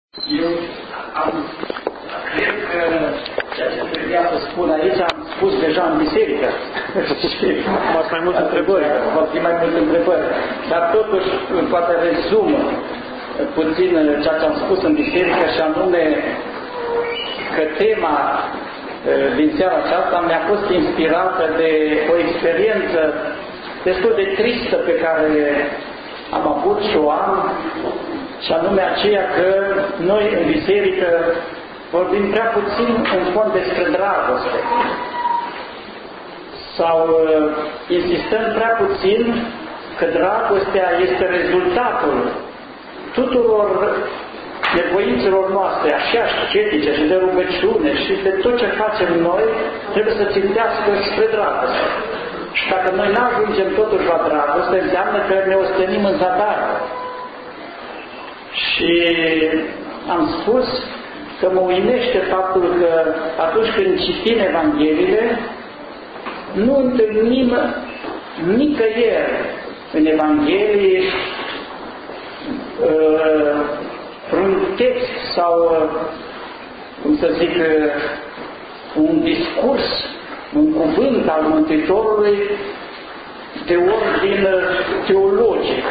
Eu cred că ceea ce trebuia să spun aici am spus deja în biserică. Am mai multe întrebări. Vor fi mai multe întrebări. Dar totuși, poate rezumă puțin ceea ce am spus în biserică, și anume că tema din seara aceasta mi-a fost inspirată de o experiență destul de tristă pe care am avut și o am, și anume aceea că noi în biserică vorbim prea puțin în fond despre dragoste. Sau insistăm prea puțin că dragostea este rezultatul tuturor nevoințelor noastre, așa ascetice și de rugăciune și de tot ce facem noi, trebuie să țintească spre dragoste. Și dacă noi nu ajungem totuși la dragoste, înseamnă că ne ostenim în zadar. Și am spus că mă uimește faptul că atunci când citim Evangheliile, nu întâlnim nicăieri în Evanghelie un text sau, cum să zic, un discurs, un cuvânt al Mântuitorului de ordin teologic,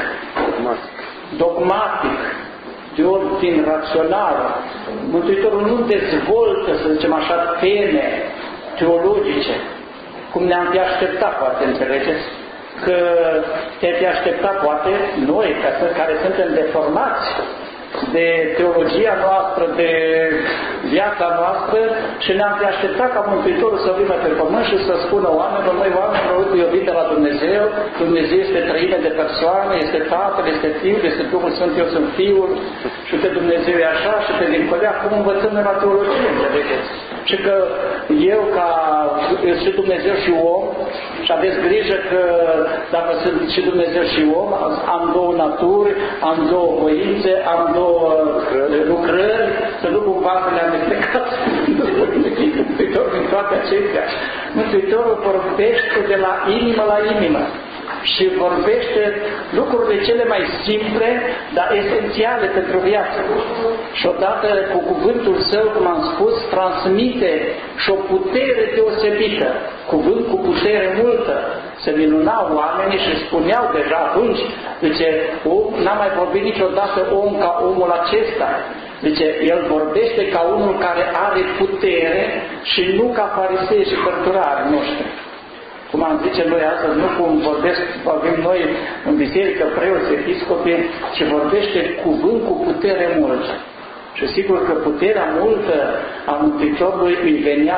dogmatic, de ordin rațional. Mântuitorul nu dezvoltă, să zicem așa, teme teologice, cum ne-am fi așteptat, poate, înțelegeți? Că te-ai fi așteptat, poate, noi, care suntem deformați de teologia noastră, de viața noastră, și ne-am fi așteptat ca Mântuitorul să vină pe pământ și să spună oamenilor: măi, oamenilor, uite, iubit de la Dumnezeu, Dumnezeu este trăime de persoane, este Tatăl, este Fiul, este Duhul Sfânt, eu sunt Fiul, și pe Dumnezeu e așa, și pe dincolo, cum învățăm noi la teologie, înțelegeți? Și că eu, ca și Dumnezeu și om, și aveți grijă că dacă sunt și Dumnezeu și om, am două naturi, am două voințe, am două lucrări, să nu cumva să le amestecați Mântuitorul din toate acestea. Mântuitorul vorbește de la inimă la inimă și vorbește lucrurile cele mai simple, dar esențiale pentru viață. Și odată cu cuvântul său, cum am spus, transmite și o putere deosebită, cuvânt cu putere multă. Se minunau oamenii și spuneau deja atunci, zice, n-a mai vorbit niciodată om ca omul acesta. Zice, el vorbește ca unul care are putere și nu ca farisei și cărturari noștri. Cum am zice noi astăzi, nu cum vorbim noi în biserică, preoți, episcopi, ci vorbește cuvânt cu putere multă. Și sigur că puterea multă a Mântuitorului îi venea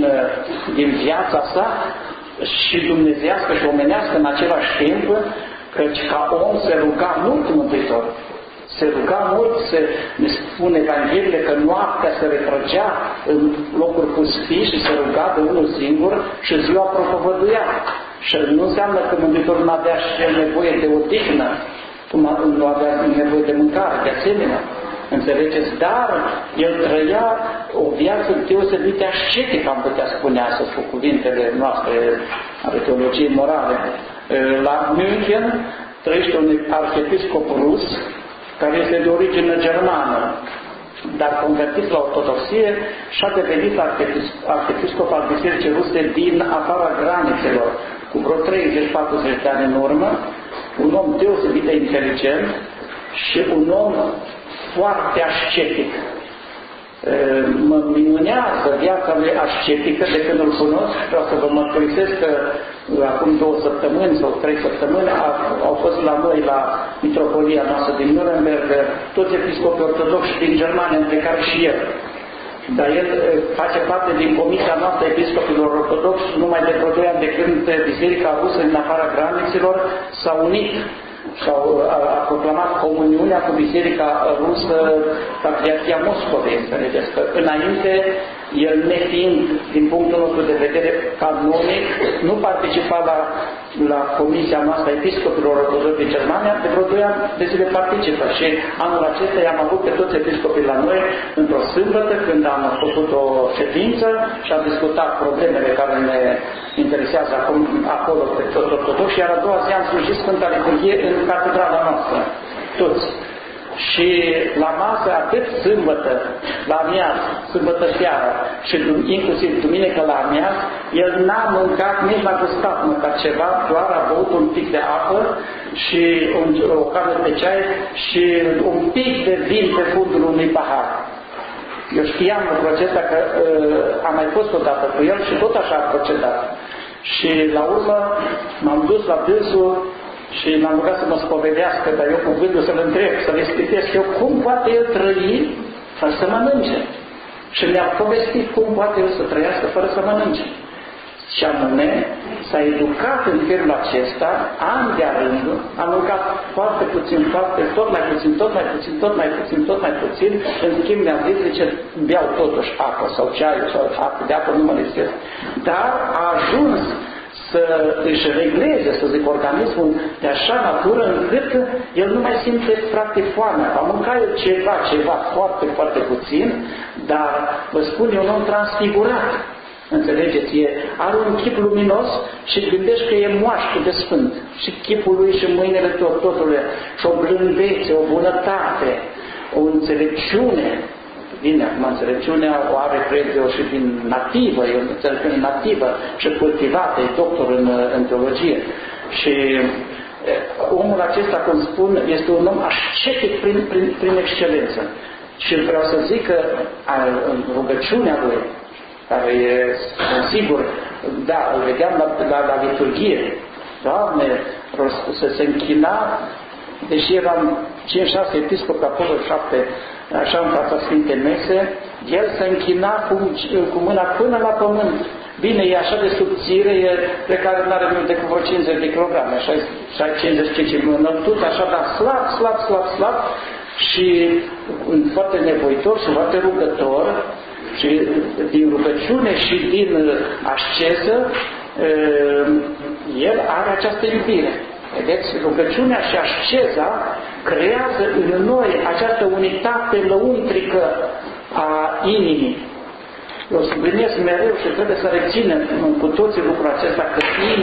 din viața sa, și dumnezeiască și omenească în același timp, căci ca om se ruga mult Mântuitor. Se ruga mult, ne spune Evangheliile că noaptea se retrăgea în locuri pustii și se ruga de unul singur și ziua propovăduia. Și nu înseamnă că Mântuitorul nu avea și nevoie de odihnă, cum nu avea nevoie de mâncare, de asemenea. Înțelegeți? Dar el trăia o viață deosebit de ascetică, am putea spune astăzi cu cuvintele noastre ale teologiei morale. La München trăiește un arhiepiscop rus, care este de origine germană, dar convertit la ortodoxie și a devenit arhiepiscop al bisericii ruse din afara granițelor, cu vreo 30-40 de ani în urmă, un om deosebit de inteligent și un om foarte ascetic. Mă minunează viața lui ascetică de când îl cunosc. Vreau să vă mărturisesc că acum 2 săptămâni sau 3 săptămâni au fost la noi, la mitropolia noastră din Nuremberg, toți episcopii ortodoxi din Germania, între care și el. Dar el face parte din comisia noastră episcopilor ortodoxi numai de vreo 2 ani, de când Biserica Rusă din afara granițelor s-a unit și a proclamat comuniunea cu Biserica Rusă, Patriarhia Moscovei, înțelegeți? Că înainte, el nefiind, din punctul nostru de vedere canonic, nu participa la comisia noastră episcopilor ortodoxi din Germania, de vreo 2 ani de zile participă. Și anul acesta i-am avut pe toți episcopii la noi într-o sâmbătă, când am făcut o ședință și am discutat problemele care ne interesează acum acolo pe toți ortodoxi, iar a doua zi am slujit Sfânta Liturghie în catedrala noastră. Toți. și la masă, atât sâmbătă, la amiaz, sâmbătă seara și inclusiv duminică la amiaz, el n-a mâncat, nici n-a gustat măcar ceva, doar a băut un pic de apă și o cafea de ceai și un pic de vin pe fundul unui pahar. Eu știam lucrul acesta că am mai fost odată cu el și tot așa a procedat. Și la urmă m-am dus la dânsul și m-am rugat să mă spovedească, dar eu cu gândul să-l întreb, să-l expliquez eu cum poate el trăi fără să mănânce. Și mi-a povestit cum poate el să trăiască fără să mănânce. Și anume, s-a educat în felul acesta, ani de-a rândul, a mâncat foarte puțin, tot mai puțin, în schimb mi-a zis, zice, beau totuși apă sau ceaiul sau apă, de apă nu mă lipsesc, dar a ajuns să își regleze, să zic, organismul de așa natură încât el nu mai simte practic foamea. Va mânca el ceva foarte, foarte puțin, dar, vă spun, e un om transfigurat. Înțelegeți? Are un chip luminos și gândești că e moașcă de sfânt. Și chipul lui și mâinile totul, și o blândețe, o bunătate, o înțelepciune. Bine, acum înțelepciunea o are, cred eu, și din nativă, e o înțelepciune nativă și cultivată, e doctor în teologie. Și omul acesta, cum spun, este un om ascetic prin excelență. Și vreau să zic că în rugăciunea lui, care e, sigur, da, îl vedeam la liturghie, Doamne, să se închina, deși eram 5-6 episcopi acolo, 7, așa în fața Sfintei Mese, el se închina cu mâna până la pământ. Bine, e așa de subțire, pe care nu are mult decât vreo 50 de kilograme, așa 55 înălțut, așa, dar slab și foarte nevoitor și foarte rugător. Și din rugăciune și din asceză, el are această iubire. Vedeți? Rugăciunea și asceza creează în noi această unitate lăuntrică a inimii. Eu subliniez mereu și trebuie să reținem cu toții lucrul acesta, că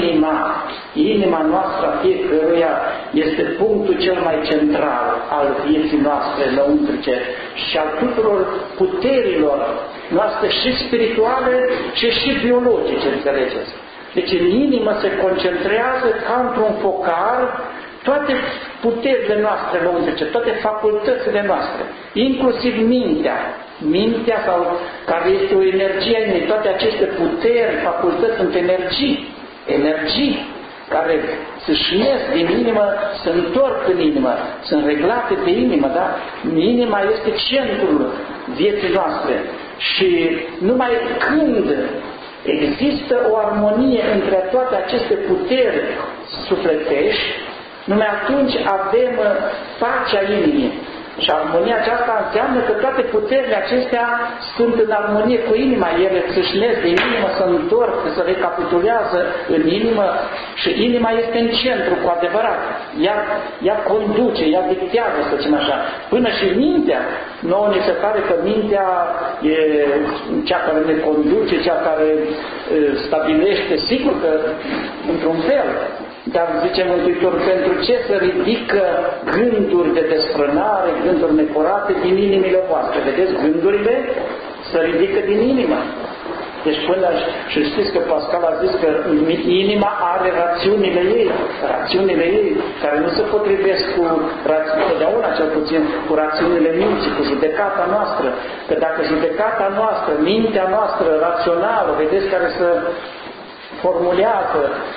inima noastră a fiecăruia este punctul cel mai central al vieții noastre lăuntrice și al tuturor puterilor noastre și spirituale și biologice, înțelegeți? Deci în inimă se concentrează ca într-un focar toate puterile noastre lăuntrice, toate facultățile noastre, inclusiv mintea sau care este o energie a inimii, toate aceste puteri, facultăți sunt energii care se șnesc din inimă, se întorc în inimă, sunt reglate de inimă, da? Inima este centrul vieții noastre și numai când există o armonie între toate aceste puteri sufletești, numai atunci avem pacea inimii. Și armonia aceasta înseamnă că toate puterile acestea sunt în armonie cu inima. Ele se șnesc din inimă, se întorc, se recapitulează în inimă și inima este în centru cu adevărat. Ea conduce, ea dictează, să zicem așa. Până și mintea, nouă ne se pare că mintea e cea care ne conduce, cea care stabilește, sigur că într-un fel. Dar zice Mântuitor, pentru ce să ridică gânduri de desfrânare, gânduri necurate din inimile voastre? Vedeți, gândurile se ridică din inimă. Deci până, și știți că Pascal a zis că inima are rațiunile ei, care nu se potrivesc cu totdeauna, cel puțin, cu rațiunile minții, cu judecata noastră. Că dacă judecata noastră, mintea noastră rațională, vedeți, care să formulează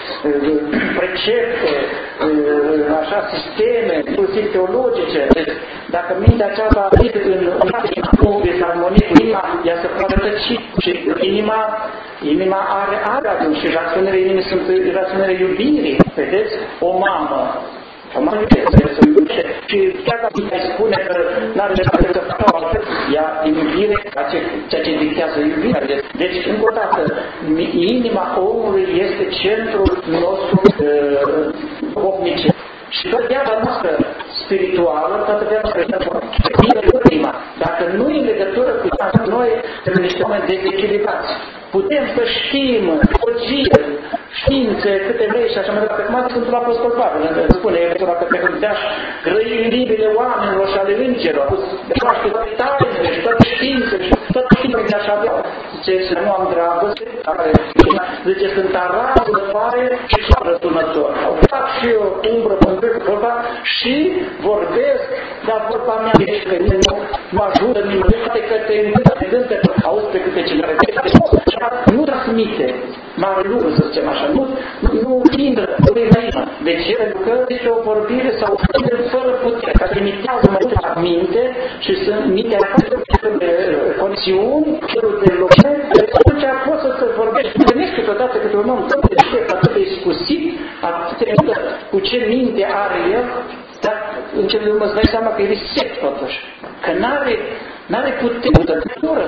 precepte, așa, sisteme, inclusiv teologice. Deci, dacă mintea aceasta adică în armonie cu inima, ea se poate tăci. Și inima are rațiuni și rațiunile inimii sunt rațiunile iubirii. Vedeți? O mamă să iubește. Și chiar dacă îi spune că n-are nevoie să facă altfel, ea iubire, ceea ce dictează iubirea. Deci, încă o dată, inima omului este centrul nostru duhovnice. Și toată viața noastră spirituală, toată viața noastră inima. Dacă nu e legătură cu noi, suntem niște oameni dezechilibrați. Putem să știm teologie științe, câte vrei și așa mai departe. Cum a Sfântul Apostol Pavel spune, Efesura că te gândeași grăi în limbile oamenilor și ale îngerilor, cunoaște toate tainele și toate științele și toate științele de așa avea. Zice, să nu am dragoste, zice, sunt arazul de pare și răsunător. Au fac și eu umbră pe vorba și vorbesc, dar vorba mea ești că nu mă ajută nimeni, toate că te îngântă, auzi pe câte cineva, nu transmite mare lucru, să zicem așa, nu intră pe inimă. De ce? Pentru că este o vorbire sau o vorbire fără putere, care limitează mai mult la minte și sunt mintea de conexiuni, celul de locuire, atunci poți să vorbești. Gândești câteodată câte un om atât de iscusit, atât de multă cu ce minte are el, dar în cele din urmă îți dai seama că e sec totuși, că n-are putere,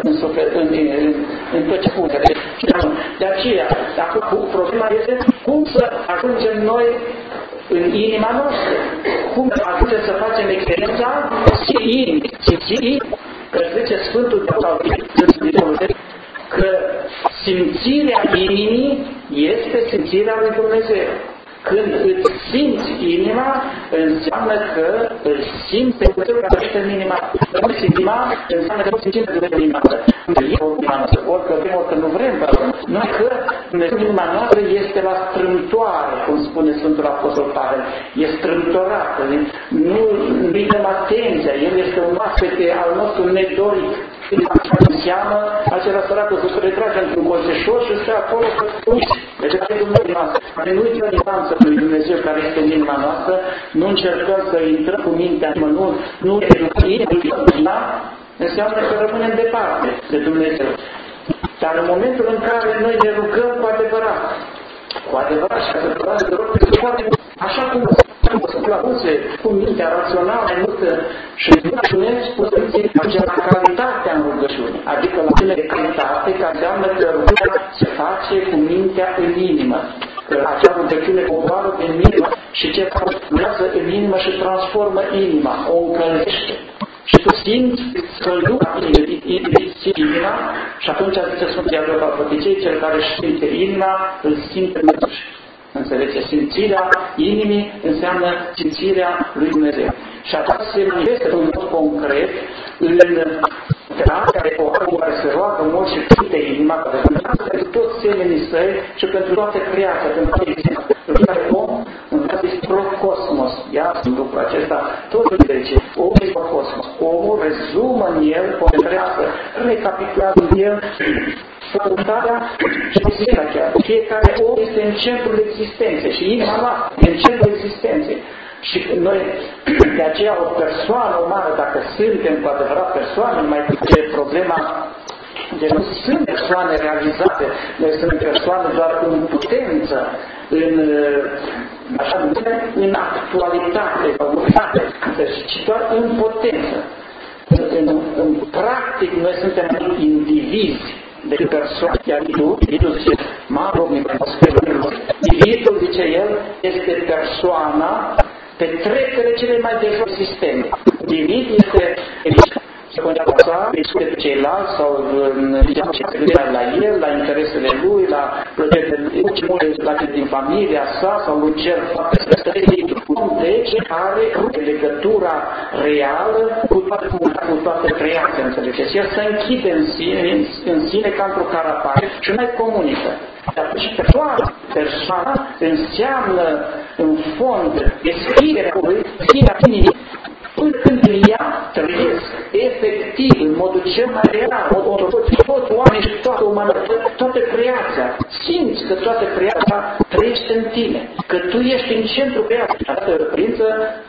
în tot ce spune. De aceea, acum problema este cum să ajungem noi în inima noastră, cum ajungem să facem experiența simțirii, că zice Sfântul că simțirea inimii este simțirea lui Dumnezeu. Când îți simți inima, înseamnă că îl simți pe Dumnezeu care este în inima. Când simți inima, înseamnă că nu simțim pe Dumnezeu în inima noastră. Orică vrem, orică nu vrem, numai că Dumnezeu în inima noastră este la strâmtoare, cum spune Sfântul Apostol Pavel. E strâmtorată, nu-i dăm atenția, El este un oaspete al nostru nedorit. Înseamnă acela săracul să se retrage într-un colțeșor și stă acolo să uiți. Deci asta e Dumnezeu noastră. Nu uităm instanța lui Dumnezeu care este în inima noastră, nu încercăm să intrăm cu mintea, nu educăm, înseamnă că rămânem departe de Dumnezeu. Dar în momentul în care noi ne rugăm cu adevărat și adevărat, așa cum plăcuțe cu mintea rațională mai multă și rugăciunezi cu ajunge la calitatea în rugăciune. Adică la cele de calitate, care înseamnă că rugăciunea se face cu mintea în inimă. Că acea rugăciune coboară din inimă și ce lucrează în inimă și transformă inima, o încălzește. Și tu simți căldura inima și atunci zice Sfântul Iacov al Făticei, cel care simte inima, îl simte însuși. Înțelege? Simțirea inimii înseamnă simțirea lui Dumnezeu. Și aceasta se manifestă în mod concret în care se roagă mult și simte inima pentru toți semenii săi și pentru toată creația, pentru toată existența. Fiecare om este procosmos. Ia lucrul acesta, totul zice, omul este procosmos. Omul rezumă în el, concentrează, recapitulează în el sănătatea și puterea chiar. Fiecare om este în centrul existenței și inima noastră e în centrul existenței. Și noi, de aceea, o persoană umană, dacă suntem cu adevărat persoane, mai e problema de nu sunt persoane realizate, noi suntem persoane doar în potență, în actualitate, ci doar în potență. În practic, noi suntem indivizi decât persoane. Iar individul zice, individul, zice el, este persoana pe treptele cele mai de jos sisteme. Individ este secundața pe ceilalți sau la el, la interesele lui, la proiectele lui, la cei din familia sa sau un cer foarte deci are legătura reală cu toată creația, înțelegeți? El se închide în sine ca într-o carapace și nu mai comunică. Atunci persoana înseamnă în fond descrierea lui, inimii, până când ea trăiesc efectiv, în modul cel mai real, toți oamenii și toată umanitatea, toată creația, simți că toată creația trăiește în tine, că tu ești în centrul creației. Această prință,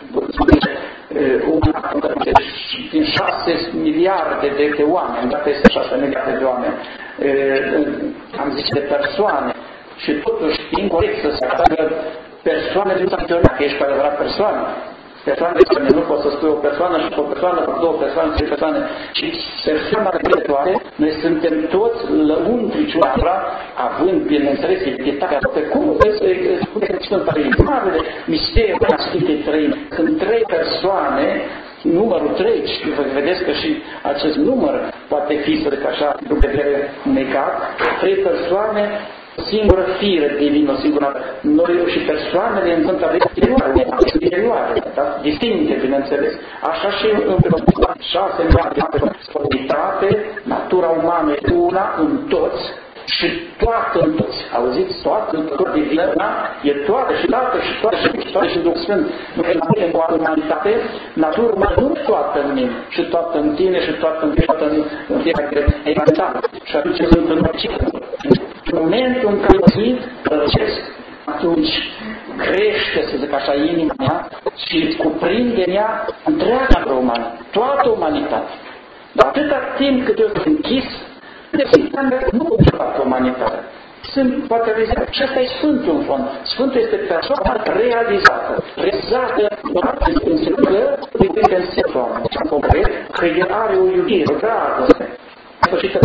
din 6 miliarde de oameni, dacă este 6 miliarde de oameni, am zis de persoane, și totuși incorect să se arată persoanele nu s-a că ești cu adevărat persoană. Persoane, nu poți să spui o persoană și o persoană, două persoane, trei persoane. Și persoana de toate, noi suntem toți lăuntrici altora, având, bineînțeles, identitatea pe cum vezi să spune că Sfânta Marele misteriul la Sfintei Trăimi. Sunt 3 persoane, numărul 3, și vedeți că și acest număr poate fi, să zic așa, de vedere negat, 3 persoane singură fire divină, o singură. Noi și persoanele în Sfânta interioare, da? Distincte, bineînțeles. Așa și în 6 miliarde, natura umană e una în toți, și toată în toți. Auziți? Toată în tot divină, da? E toată și Tată și toată și Duh Sfânt. Nu e în toată umanitate, natura umană nu toată în mine, și toată în tine, și toată în tine, și toată în fiecare egalitate. Și atunci sunt în în momentul în care răcesc, atunci crește, să zic așa, inima mea și cuprinde în ea întreaga umană, toată umanitatea. Dar atâta timp cât eu sunt închis, nu toată umanitatea. Sunt poate realizat. Și asta e Sfântul în fond. Sfântul este persoana realizată. Realizată înseamnă că el are o iubire, o dragoste. Sfârșită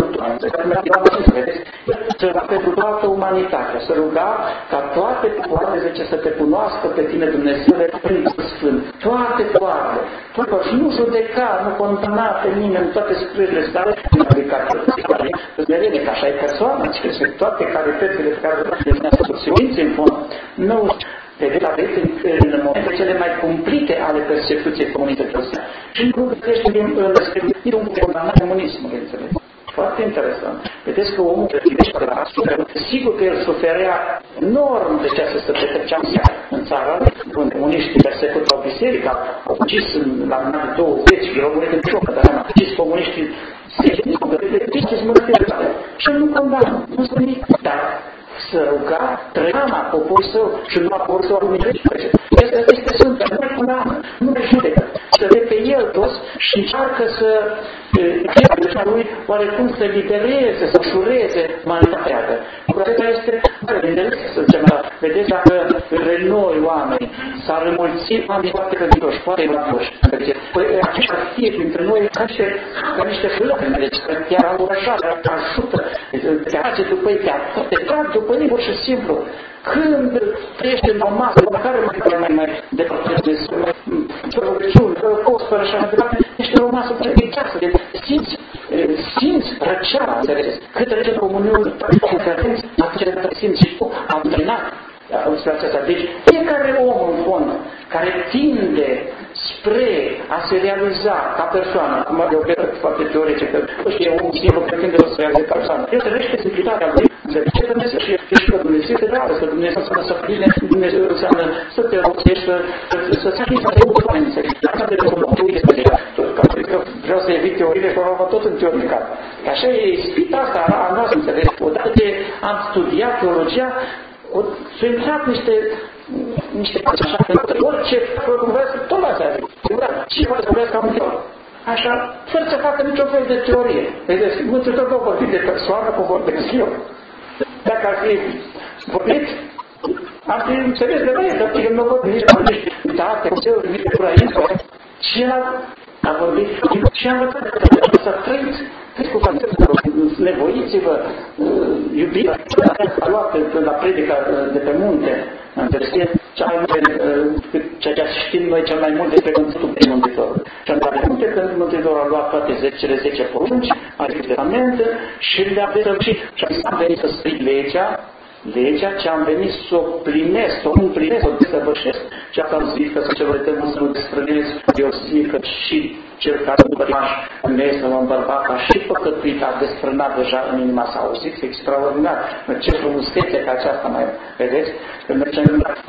pentru toată umanitatea, să ruga ca toate popoarele, zice, să te cunoască pe tine, Dumnezeule, prin Sfânt. Toate popoarele, și nu judeca, nu condamna pe nimeni, toate scrierile stare, nu aplica merele, că așa e persoana, și toate calitățile pe care se uiți în fond, nu aveți în momente cele mai cumplite ale persecuției comunității. Și nu găsește din un condamnat comunismul, înțeles. Foarte interesant. Vedeți că omul sigur că el suferea enorm de ceea ce se petrecea în țara, când comuniștii persecutau biserica, au ucis la mână 20, erau murit în șocă, dar au ucis comuniștii și nu condamnă, nu se nimic, dar să ruga trăiama poporul său și nu a poporul său alumirește. Este Sfântă, nu mai condamnă, nu mai judecă. Să vede pe el toți și încearcă să lui oarecum să libereze, să ușureze umanitatea. Acesta este să zicem, vedeți, dacă noi oameni s-ar înmulți oamenii foarte credincioși, foarte iubitoși. Păi aceștia fie dintre noi ca niște flori, deci chiar au urășat, ajută, te face după ei, te trag după ei, pur și simplu. Când trăiești în o masă, care mai departe de rugăciuni, post, fără așa mai departe, ești în o masă previgeasă, simți răceala, înțelegeți? Cât trece în comuniune, atunci simți și tu, am întâlnat aceasta. Deci, fiecare om, în fond, care tinde spre a se realiza ca persoană, acum eu cred foarte teoretică, că știe un simplu că tinde să se realize ca persoană, el trăiește simplitatea lui, înțelege Dumnezeu și că Dumnezeu te dreaptă, că Dumnezeu înseamnă să pline, Dumnezeu înseamnă să te rostești, să-ți atingi să te oameni, înțelegi? Asta de că vreau să evit teoriile, că o tot în teorica. Așa e ispita asta a noastră, înțelegi? Odată ce am studiat teologia, s-au intrat niște așa, orice vorbească, tot la asta. Ce poate să vorbească ca un teolog? Așa, fără să facă niciun fel de teorie. Vedeți, Mântuitorul nu vorbit de persoană, cum vorbesc eu. Dacă ar fi vorbit, am fi înțeles de noi, dar eu nu vorbim nici de date, nici de curăință. Și el a vorbit și a învățat să trăiți cu nevoiți-vă, iubirea, a luat la predica de pe munte, ceea ce știm noi cel mai mult despre Mântuitorul Mântuitorul. Și în munte, când Mântuitorul a luat toate cele 10 porunci, ale Testamente și le-a desăvârșit. Și am venit să strig legea ce am venit să o plinesc, să o împlinesc, să o desăvârșesc. Și asta am zis că să celor de mult să nu desfrânesc, eu zic că și cel care nu bărbaș este un bărbat ca și păcătuit a desfrânat deja în inima sa. Auziți? Extraordinar. Ce frumusețe ca aceasta mai vedeți? Când mergem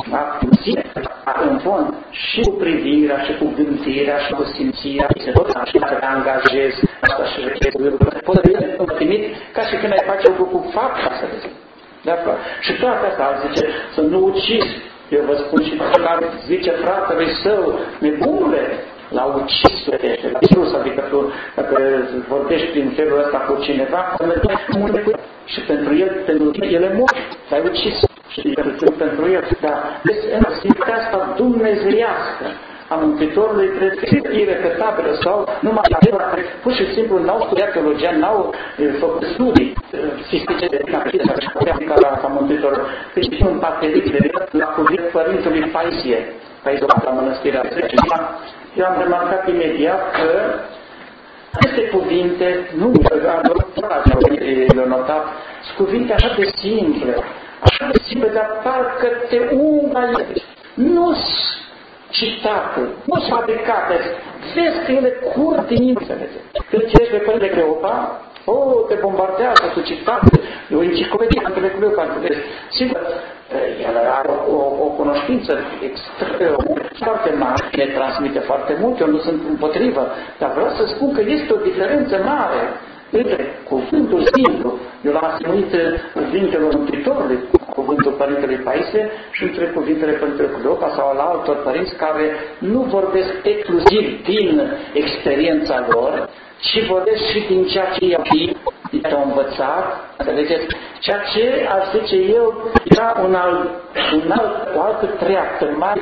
în fond și cu privirea, și cu gândirea, și cu simțirea, și tot așa că te angajezi, asta și poți să fii împlinit ca și când ai face lucru cu fapta, să vezi. Și toate astea zice să nu ucizi. Eu vă spun și care zice fratele său, nebunule, l-a ucis plătește, l-a distrus, adică tu, dacă vorbești prin felul ăsta cu cineva, să mergi și pentru tine, el e mort, l-ai ucis. Și pentru el, dar în simția asta dumnezeiască a Mântuitorului trebuie irepetabilă sau numai acela care pur și simplu n-au studiat teologia, n-au făcut studii fizice de ca Mântuitorul. Deci un partelit la cuvânt Părintului Paisie la Mănăstirea Trece. Eu am remarcat imediat că Aceste cuvinte, nu le-au notat, sunt cuvinte așa de simple, dar parcă te ungă ele. Nu-s citate, nu-s fabricate, vezi că ele curg din inimile. Când citești pe Părintele Cleopa, te bombardează cu citate, e o enciclopedie Părintele Cleopa. Sigur, el are o cunoștință foarte mare, ne transmite foarte mult, eu nu sunt împotrivă, dar vreau să spun că este o diferență mare între cuvântul simplu, eu l-am asemuit cuvintelor Mântuitorului, cuvântul Părintelui Paisie și între cuvintele Părintelui Cleopa sau al altor părinți care nu vorbesc exclusiv din experiența lor, ci vorbesc și din ceea ce i-au învățat, înțelegeți? Ceea ce, aș zice eu, era o altă treaptă, mai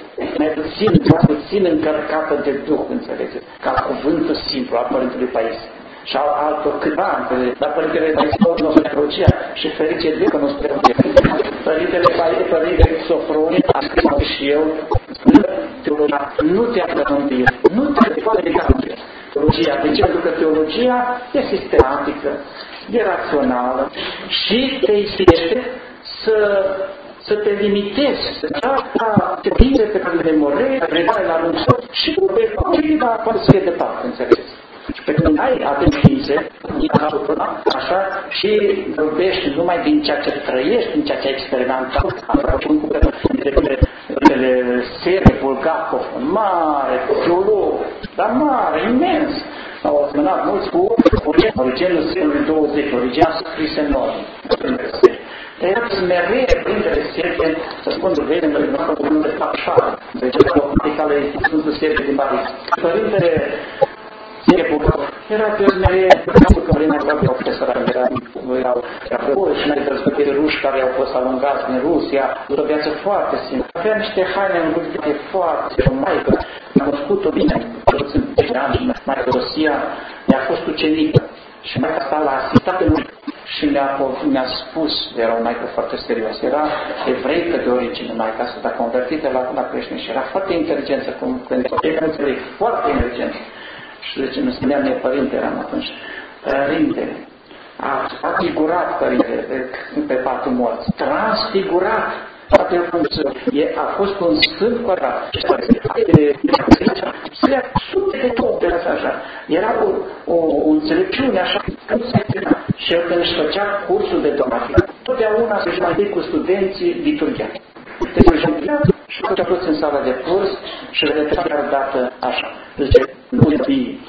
puțin încărcată de Duh, înțelegeți? Ca cuvântul simplu al Părintelui Paisie. Și al altor câțiva, dar Părintele Paisie nu spre teologia și ferice de că nu spre teologia. Părintele Paisie, Părintele Sofronie, a scris și eu, teologia nu te apărământuie, nu te poate de teologia. De ce? Pentru că teologia e sistematică, e rațională și te istește să te limitezi, la credințe pe care le memorezi, le dai la rând și poate să fie departe, înțelegeți? Pe când ai atenție, așa, și vorbești numai din ceea ce trăiești, din ceea ce ai experimentat, Serge Bulgakov, mare teolog, dar mare, imens, au asemănat mulți cu Origenul secolului 20, Origen scrise în noi. Trebuie să mereu printele Serge, să spun de vede, în cuvântul de așa, de ce dogmaticală este Sfântul Serge din Paris. Părintele era pe urmele, că Părintea Cleopa au fost erau și mai dezbătiri ruși care au fost alungați în Rusia, o viață foarte simplă. Avea niște haine învârtite foarte, o maică, am cunoscut-o bine, sunt 10 ani, maică Rosia, mi-a fost ucenică și maica asta l-a asistat în și mi-a spus, era o maică foarte serioasă, era evreică de origine, maica asta, dar convertită la creștin și era foarte inteligentă, foarte inteligentă. Și de ce nu spuneam mie părinte eram atunci? Părinte, a figurat părinte pe patul morți, transfigurat. A fost un sfânt cu adevărat. Sute de toate așa. Era o înțelepciune așa. Și el când își făcea cursul de dogmatică, totdeauna să-și mai dea cu studenții liturgia. Deci și făcea toți în sala de curs și le repeta dată așa. Zice, nu fi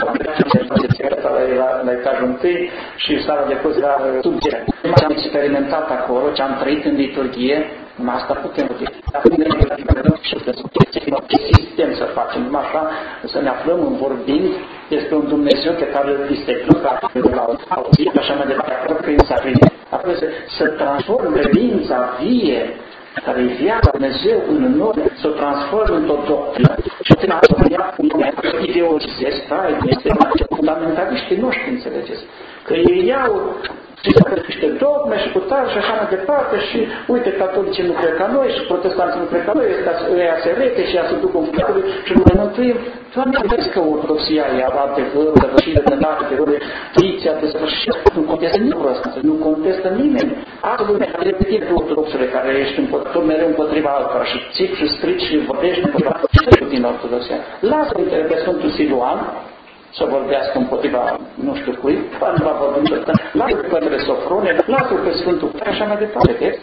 la etajul întâi și sala de curs era sub gere. Ce am experimentat acolo, ce am trăit în liturghie, numai asta putem putea. Dacă nu ne sistem să facem, numai așa, să ne aflăm în vorbind despre un Dumnezeu pe care îl disecăm la o zi, așa mai departe, acolo prin sacrinie. Apoi să transform credința vie, care e viața Dumnezeu în noi, să o transformă într-o doctrină și să ideologizez, este fundamentaliștii noștri, înțelegeți? Că ei iau niște dogme și cu tare și așa mai departe și uite, catolicii nu cred ca noi și protestanții nu cred ca noi, ăia se rete și ea se duc în fiecare și nu ne mântuim. Doamne, vezi că ortodoxia e adevărul, săvârșire de date, de tradiția de săvârșire, nu contestă nimeni ăsta, nu contestă nimeni. Asta nu e repetitiv de ortodoxule care ești tot mereu împotriva altora și țipi și strici și vorbești împotriva din ortodoxia. Lasă-te pe Sfântul Siluan să vorbească împotriva nu știu cui, nu va vorbi de ăsta, lasă-l pe Părintele Sofronie, lasă-l pe Sfântul Părinte, așa mai departe, vezi?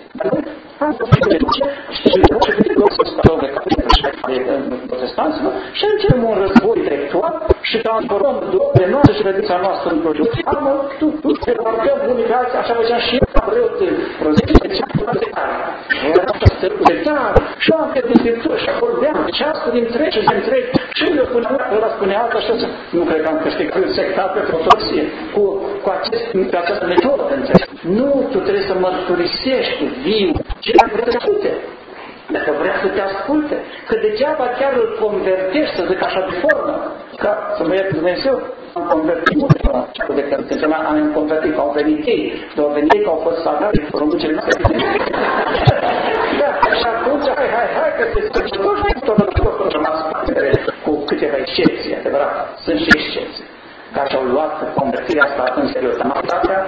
Protestanților și începem un război intelectual și transformăm dogmele noastre și credința noastră într-o zi. Tu te marcăm unii pe alții, așa făceam și eu, ca preot prozecție, și eu am credit din tur și vorbeam ceasă din treci și din treci și eu ăla spunea altă așa, nu cred că am câștigat sectat pe ortodoxie cu această metodă, înțelegi? Nu, tu trebuie să mărturisești viu ce vrea să te asculte. Dacă vrea să te asculte, că degeaba chiar îl convertești, să zic așa de formă, ca să mă ierte Dumnezeu, am convertit multe, am convertit că au venit ei, dar au venit ei că au fost salvați, rânducele noastre. Da, și atunci, hai, că te spui, cu câteva excepții, adevărat, sunt și excepții. care și-au luat convertirea asta în serios. Amalitatea,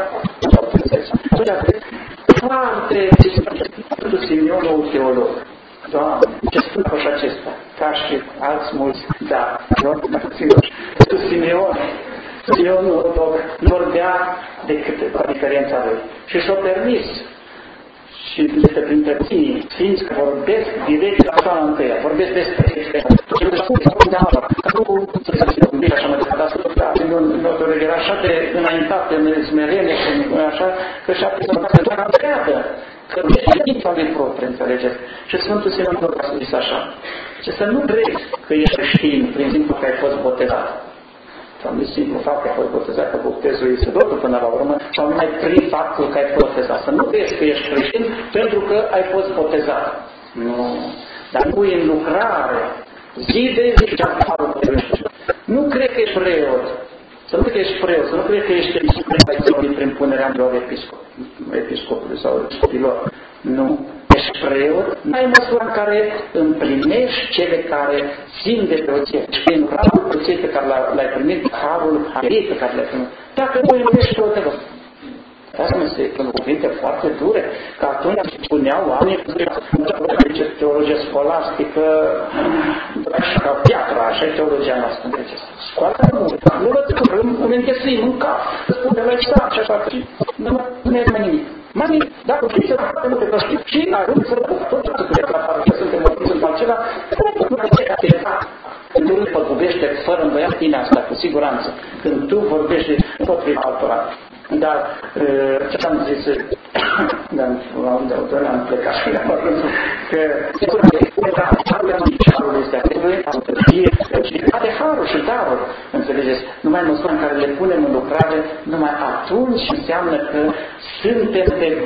foarte Sfântul Simeon, nou teolog. Doamne, ce spune așa acesta? Ca și alți mulți, da, Sfântul Simeon nu vorbea decât cu diferența lui. Și și-o permis. Și este printre puțini sfinți că vorbesc direct la persoana întâia, vorbesc despre așa mai departe, era așa de înaintate în smerenie și așa, că și-a creadă, că nu știu nici al lui proprie, înțelegeți? Și Sfântul Simeon a zis așa, ce să nu crezi că ești creștin prin simplu că ai fost botezat. Sau nu simplu fapt că ai fost botezat, că botezul este doar până la urmă, sau numai prin faptul că ai fost botezat. Să nu crezi că ești creștin pentru că ai fost botezat. Nu. Dar nu e în lucrare. Zi de zi ce am făcut. Nu cred că ești preot. Să nu cred că ești preot. Să nu cred că ești preot prin punerea lor episcopului sau episcopilor. Nu. Ești preot, n-ai măsura în care împlinești cele care țin de preoție. Și prin harul preoției pe care l-ai primit, harul ei pe care l-ai primit. Dacă nu împlinești preotelor. Asta nu se cuvinte foarte dure, că atunci spuneau oamenii că teologia scolastică, ca piatra, așa e teologia noastră. Scoală nu vă îmi încheslim în cap, spune la examen și așa, și nu ne mai nimic. Mami, dacă știi să facă multe că și ajung să tot ce se la partea suntem măriți în acela, când tu îl păgubește fără îndoială tine asta, cu siguranță. Când tu vorbești împotriva altora. Dar ce am zis, la unde am plecat și am văzut că harul este harul și darul, înțelegeți? Numai în măsura în care le punem în lucrare, numai atunci înseamnă că suntem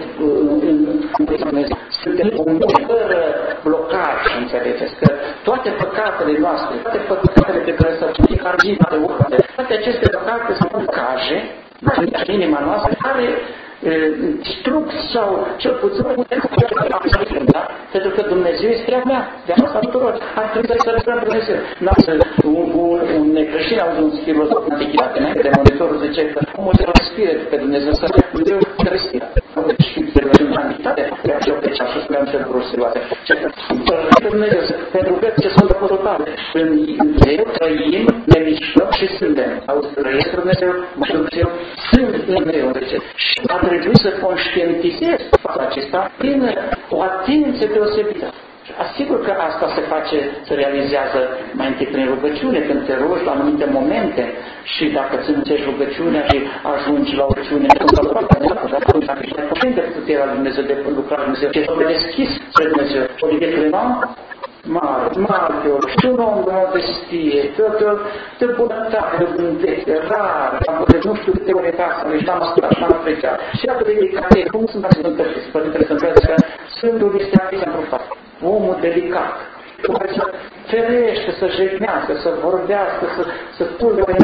fără blocaj, înțelegeți? Că toate păcatele noastre, toate păcatele pe care să fie cardinate, toate aceste păcate sunt blocaje în inima noastră care distrug sau cel puțin da? Pentru că Dumnezeu este treaba mea, de asta tuturor. Ar trebui să răspundem Dumnezeu. Un necreștin a un filozof în antichitate, înainte de Monitorul zice că omul se respire pe Dumnezeu, să Dumnezeu se respiră. Și în antichitate, eu pe ce-a spus că cel brusilate. Dumnezeu, pentru că ce sunt de totale. În Dumnezeu trăim, ne mișcăm și suntem. Auzi, trăiesc Dumnezeu, mă Dumnezeu, sunt Dumnezeu. Și a trebuit să conștientizez fața acesta prin o atenție deosebită. Asigur că asta se face, se realizează mai întâi prin rugăciune, când te rogi la anumite momente și dacă îți înțelegi rugăciunea și ajungi la o rugăciune, atunci dacă ești conștient de puterea lui Dumnezeu, de lucrarea lui Dumnezeu, și ești deschis spre Dumnezeu. Olivier Clement, mare teolog, și un om de modestie, de bunătate, de bunătate, rar, nu știu câte ore casă, și n-am ascultat, n-am apreciat. Și atât de delicate, cum sunt ascultăți, Părintele Sfântului, că Sfântul este aici pentru față. Omul delicat, care să ferește, să jegnească, să vorbească, să spune o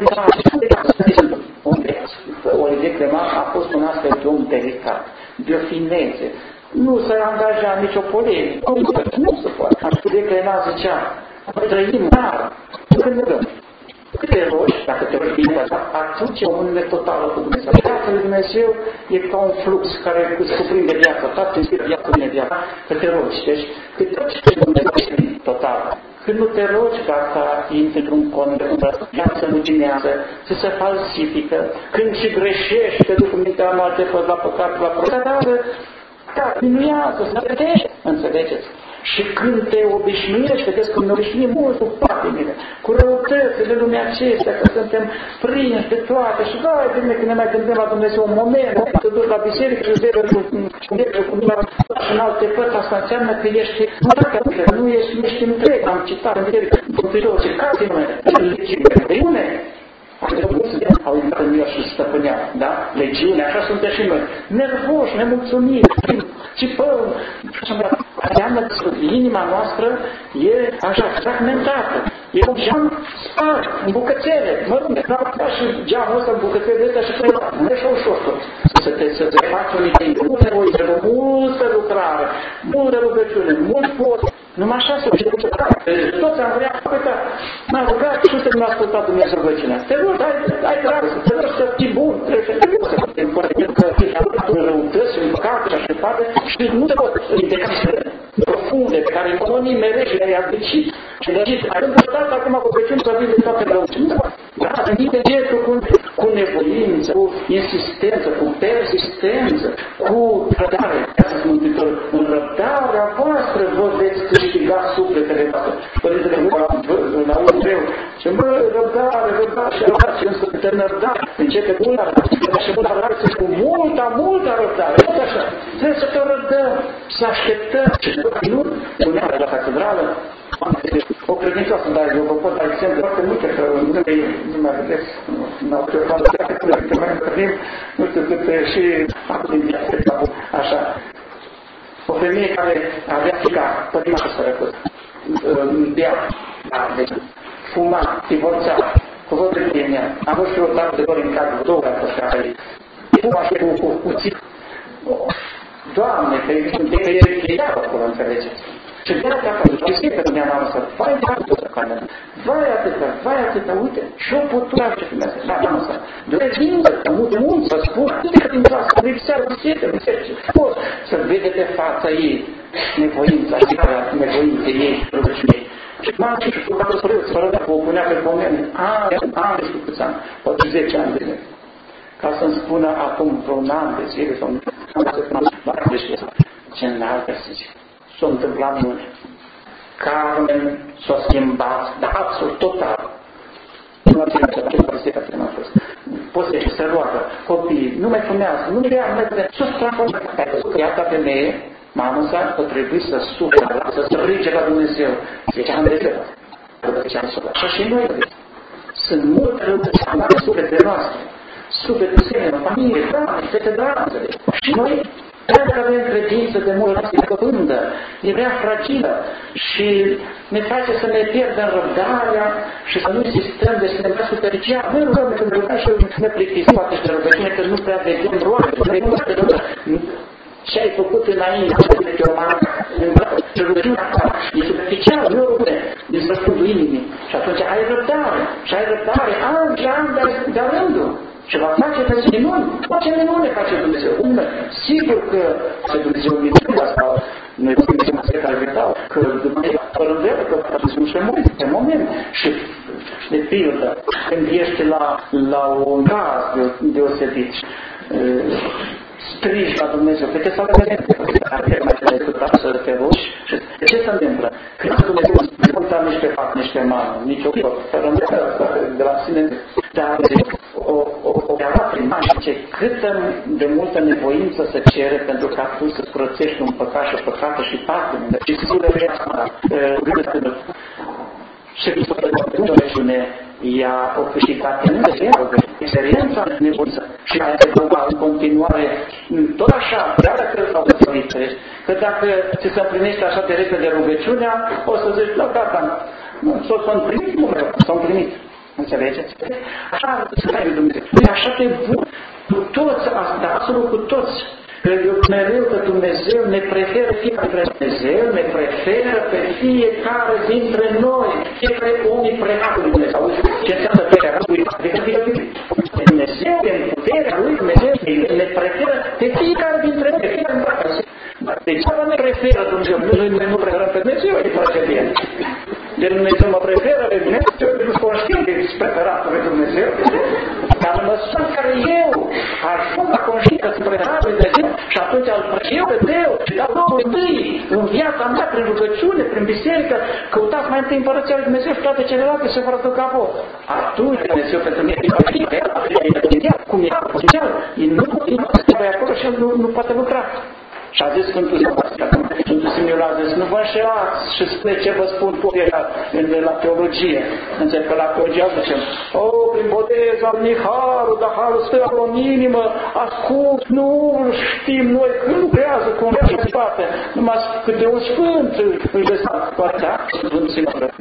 Olivier Clement a fost un astfel de om delicat, de o finețe. Nu s-a angajat nicio polemică, nu se poate. Olivier Clement zicea, trăim rar, când ne dăm. Cât te rogi, dacă te rogi bine, atunci e o uniune totală cu Dumnezeu. Și dacă Dumnezeu e ca un flux care îți cuprinde viața, toată inspiră viața din viața, că te rogi. Deci, cât te rogi, Dumnezeu este total. Când nu te rogi, gata, intri într-un cont, viața nu ginează, se falsifică. Când și greșești, te duc în mintea alte păți la păcat, la păcătară, diminuează, se vedește, înțelegeți? Și când te obișnuiești, vedeți cum ne obișnuim mult cu patimile, cu răutățile lumea acestea, că suntem prinși de toate și vai, bine, când ne mai gândim la Dumnezeu un moment, te duci la biserică și vezi cu și în alte părți, asta înseamnă că ești nu ești întreg, am citat în biserică, Dumnezeu, ce catime, legiune, au intrat în el și stăpâneau, da? Legiune, așa suntem și noi, nervoși, nemulțumiți, cipăm, înseamnă că inima noastră e așa fragmentată, e un geam spart, în bucățele, mărunte, ca și geamul ăsta în bucățele astea și până nu e așa ușor tot. Să te faci o idee, multă lucrare, multă rugăciune, mult post, Numai așa se face. Toți am vrea, uite, m-am rugat și nu mi-a ascultat Dumnezeu rugăciunea. Te rog, ai dragoste, te rog să fii bun, trebuie să fii bun, pentru că în răutăți, în păcate și așa departe, și nu te pot indicații profunde pe care unii mereu le-ai adăcit. Și le-ai adăcit acum cu rugăciuni să vii de toate răutăți. Dar înțelegeți cu nevoință, cu insistență, cu persistență, cu răbdare. În răbdarea voastră vă veți câștiga sufletele voastre. Părintele la un greu. Și mă, răbdare, și însă de răbdare. Începe cu multă răbdare. Și cu multă răbdare. Tot așa. Trebuie să te răbdăm, să așteptăm. Și nu spunea la catedrală, o credințoasă, dar eu vă pot da exemple foarte multe, că nu mai vedeți, n-au ce fantastic, că mai întâlnim, nu știu cât și acum din viață, așa. O femeie care avea fica, pătima și sărăcută, bea, deci fuma, divorța, cu vă de ea. Am fost și o dată de ori în cadru, două dată și așa ei. Fuma și cu cuțit. Doamne, că e iar acolo, înțelegeți. Și de asta acolo, și scrie pe mea mamă să vai atâta, uite, și-o putura ce filmează, da, mamă să, de vință, de mult, să spun, de că din clasă, lipseară, pot să vede pe fața ei nevoința, nevoinței ei, rugăciunii. Și m-am și știu că să rădea, că o punea pe pomeni, ani de știu câți ani, poate 10 ani de zile. Ca să-mi spună acum vreun an de zile, sau nu, ce înaltă să zice. S-a întâmplat minune. Carmen s-a schimbat, dar absolut total. Nu a fost. Poți să se roagă, copiii, nu mai fumează, nu vrea, nu mai putea. S-a transformat. Iată femeie, mamă sa, a trebuit să sufere, să strige la Dumnezeu. 10 ani de zile. Așa și noi. Sunt multe răutăți, sufletele noastre. Sufletul sine, familie, drame, fete drame. Și noi, dacă avem credință de mult căpândă, e prea fragilă și ne face să ne pierdem răbdarea și să nu insistăm de să ne vreau supergia. Noi rugăm de rugăm și ne plictisim poate și de rugăciune că nu prea vedem roade. Ce ai făcut înainte, de te omană, și rugăciunea ta, e superficial, nu rugăm din sfârșitul inimii. Și atunci ai răbdare, an și an de rândul. Și va face minuni. Ce minune face Dumnezeu? Sigur că face Dumnezeu minune asta. Noi putem să care vedau că Dumnezeu fără îndeală că Dumnezeu și moment. Și de pildă, când ești la un caz deosebit, strigi la Dumnezeu, pe ce s-a să te rogi. Ce se întâmplă? Când Dumnezeu nu ți-a nici pe fac, nici pe mană, nici o fără îndeală de la sine, dar o arată imagine cât de multă nevoință se cere pentru ca tu să-ți curățești un păcat și o păcată și patimă. Și să le vei asta, gândă și rugăciune ea o câștigat în experiența nevoință și a în continuare tot așa, chiar dacă s-au găsit, că dacă ți se împlinește așa de repede rugăciunea, o să zici, la gata, s-o împlinit, nu vreau, s-o împlinit. Înțelegeți? Așa să ai Dumnezeu. E așa de bun. Cu toți asta, absolut cu toți. Că eu mereu că Dumnezeu ne preferă fiecare Dumnezeu, ne preferă pe fiecare dintre noi. Fiecare om e preferat lui Dumnezeu. Ce înseamnă preferat lui Dumnezeu, în puterea lui Dumnezeu, ne preferă pe fiecare dintre noi. Deci, ce ne preferă Dumnezeu? Noi nu preferăm pe Dumnezeu, e place bine. De Dumnezeu mă preferă pe mine, eu nu sunt conștient că ești preferat pe Dumnezeu, dar în măsura în care eu ajung la conștient că sunt preferat pe Dumnezeu și atunci îl eu pe Dumnezeu și dau locul întâi în viața mea, prin rugăciune, prin biserică, căutați mai întâi Împărăția lui Dumnezeu și toate celelalte se vor aduca apoi. Atunci Dumnezeu pentru mine e cum e potențial, nu e acolo și el nu poate lucra. Și a zis Sfântul Simeon a zis, nu vă înșelați și spune ce vă spun la teologie. Înțeleg că la teologie zicem, prin botez al Harul, dar Harul stă acolo în inimă, ascult, nu știm noi, că lucrează cu un și spate, numai cât de un sfânt îi lăsați poate, Sfântul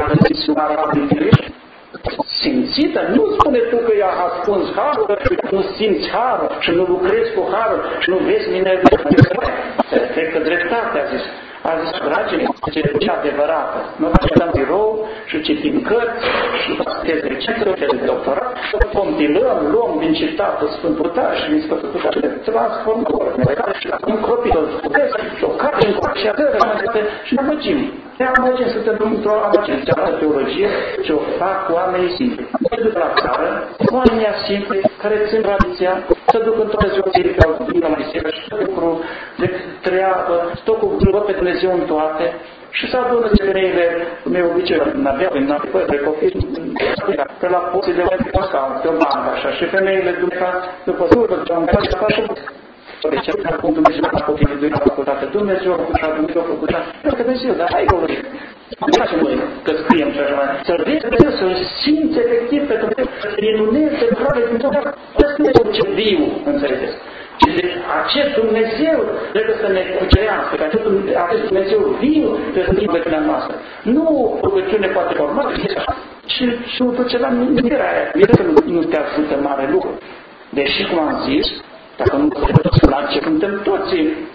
Simeon simțită, nu spune tu că i-a ascuns harul, nu simți harul și nu lucrezi cu harul și nu vezi minerele. Perfectă dreptate, a zis. A zis, dragii mei, ce adevărată. Noi facem birou și citim cărți și teze de cercetare, teze de doctorat, compilăm, luăm din citatul Sfântul Tar și din Sfântul Tar și transformăm și încropită și o carte în coace și atât și ne amăgim. Ne amăgim, suntem într-o amăgire. Cealaltă teologie ce o fac oamenii simpli. Se duc la țară, oamenii simpli care țin tradiția, se duc într-o ziua ca la biserică și lucru de treabă, tot cu globă pe Dumnezeu în toate și se adună femeile, cum e obicei, n-aveau, pe copii, pe la poții de oameni pe scaun, pe o bancă, așa, și femeile după sură, ce am și deci, acum Dumnezeu a făcut Dumnezeu a făcut toate, Dumnezeu a făcut așa, Dumnezeu a făcut așa, nu că Dumnezeu, dar hai că nu facem noi că scriem și așa mai. Să-L vezi Dumnezeu, să-L simți efectiv pe Dumnezeu, să minuneze probe din tot. Ăsta nu este ce viu, înțelegeți. Și deci acest Dumnezeu trebuie să ne cucerească, că acest Dumnezeu viu trebuie să fie rugăciunea noastră. Nu rugăciune poate formală, și nu duce la minirea aia. Vede că nu te ajută mare lucru. Deși, cum am zis, dacă nu la început, suntem toți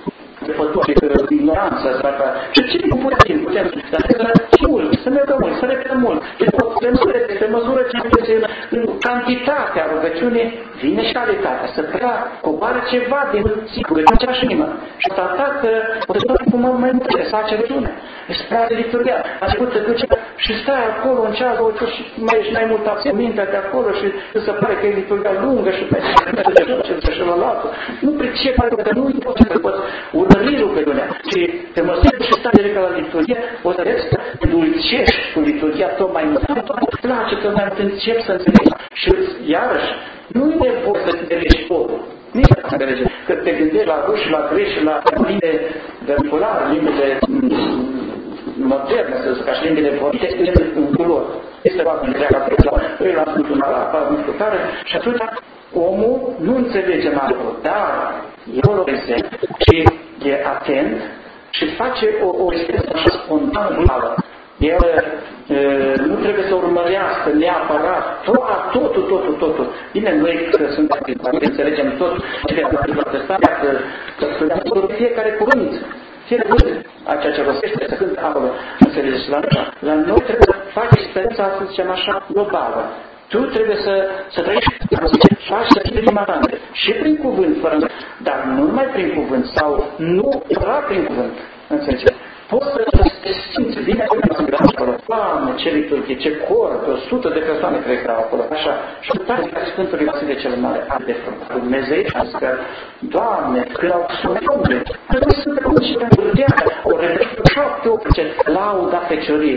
de ignoranță, și ce nu putem, dar să mult, să mergem mult, să repetăm mult. Pe măsură ce în cantitatea rugăciunii vine și calitatea, să coboară ceva din rugăciunea cea și inimă. Și tata că poate tot timpul mai multe, să face rugăciune. Îți place liturgia, a început să duce și stai acolo în ceas, și mai ești mai mult absent mintea de acolo și se pare că e liturgia lungă și pe și la altul. Nu pricep, că nu poți urmări rugăciunea. Și pe măsură și stai direct la liturgie, o să vezi că te dulcești cu liturgia tot mai mult. Îți place că mai mult începi să înțelegi. Și iarăși, nu e nevoie să te înțelegi totul. Nici să înțelegi. Că te gândești la ruși, la greci, la limbe vernaculare, limbile moderne, să zic, ca și limbile vorbite, în culori. Este oameni întreaga pe la Sfântul Nălapare și atunci omul nu înțelege mai mult, dar e prezent și e atent și face o experiență așa spontană. El nu trebuie să urmărească neapărat totul. Bine, noi că suntem înțelegem tot ce trebuie să stăm, că studiam fiecare cuvânt. Fiecare a ceea ce rostește să cântă acolo. Înțelegeți? La noi trebuie să faci experiența, să zicem așa, globală. Tu trebuie să trăiești, să faci să fii primată. Și prin cuvânt, dar nu numai prin cuvânt, sau nu doar prin cuvânt. Înțelegeți? Poți să te simți bine acolo. Doamne, ce liturghie, ce cor, 100 de persoane cred că erau acolo. Așa. Și uitați că Sfântului Vasile cel Mare are de frumos. Dumnezeu că, Doamne, când au sunat omule, că nu sunt rămâni și rămâneam, o revedește 7-8, lauda feciorie,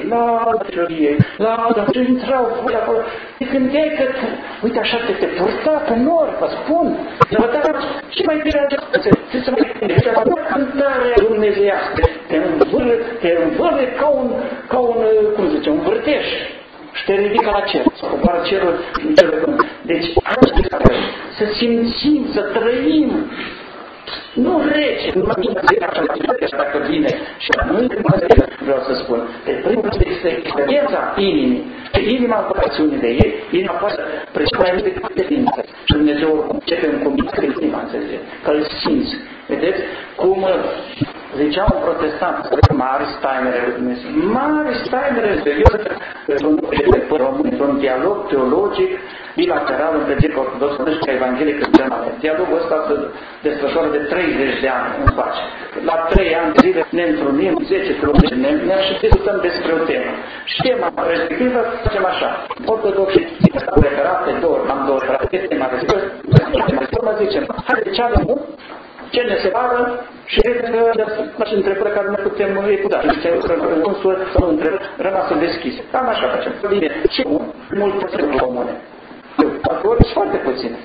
lauda, și intrau voi acolo. Te gândeai că, uite așa te purta pe nori, vă spun, să vă dați ce mai bine să mai gândești, să vă dați cântare dumnezeiască, te învârte ca un, cum zice, un vârteș și te ridică la cer, să coboară cerul. Deci, să simțim, să trăim, nu rece, nu mai bine așa dacă vine. Și nu vreau să spun, pe primul rând este experiența inimii. Și inima în compasiunii de ei, inima poate prește mai mult decât credință. Și Dumnezeu începe în convință că inima, înțelege, că îl simți. Vedeți cum zicea un protestant, mari staimere lui Dumnezeu, mari staimere lui Dumnezeu, într-un dialog teologic bilateral între Biserica Ortodoxă și Evanghelică Germană. Dialogul ăsta se desfășoară de 30 de ani încoace. La 3 ani de zile ne întrunim, 10 km și discutăm despre o temă. Și tema respectivă facem așa. Ortodoxii cu referate, am două referate, tema respectivă, zicem, haide, ce avem bun? Ce ne separă și cred că face întrebări care nu putem epuda. Și răspunsul sau întrebări rămasă deschise. Cam așa facem. Bine, ce multe treburi comune? Ori și foarte puține.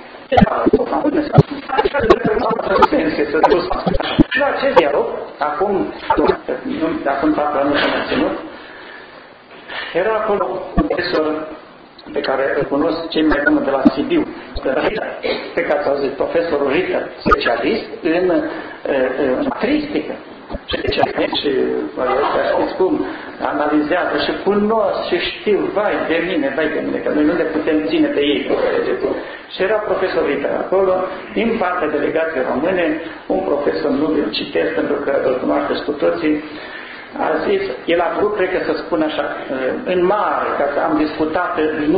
Și la acest dialog, acum 4 ani s-a menținut, era acolo un profesor pe care îl cunosc cei mai buni de la Sibiu, pe care s-au zis profesorul Ritter, specialist în matristică. Și știți cum analizează și cunosc și știu, vai de mine, că noi nu ne putem ține de ei. Și era profesor Ritter acolo, din partea delegației române, un profesor, nu îl citesc pentru că îl cunoașteți cu toții, a zis, el a vrut, cred că să spun așa, în mare, că am discutat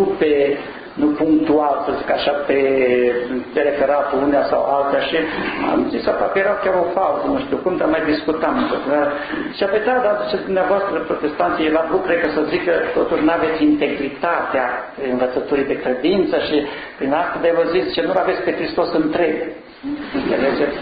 nu punctual, să zic așa, pe referatul unea sau alta și am zis că era chiar o falsă, nu știu cum, dar mai discutam. Și a petat, dar zice, dumneavoastră protestanții, el a vrut, cred că să zică, totuși n-aveți integritatea învățăturii de credință și prin asta de vă zis, ce nu aveți pe Hristos întreg. Înțelegeți?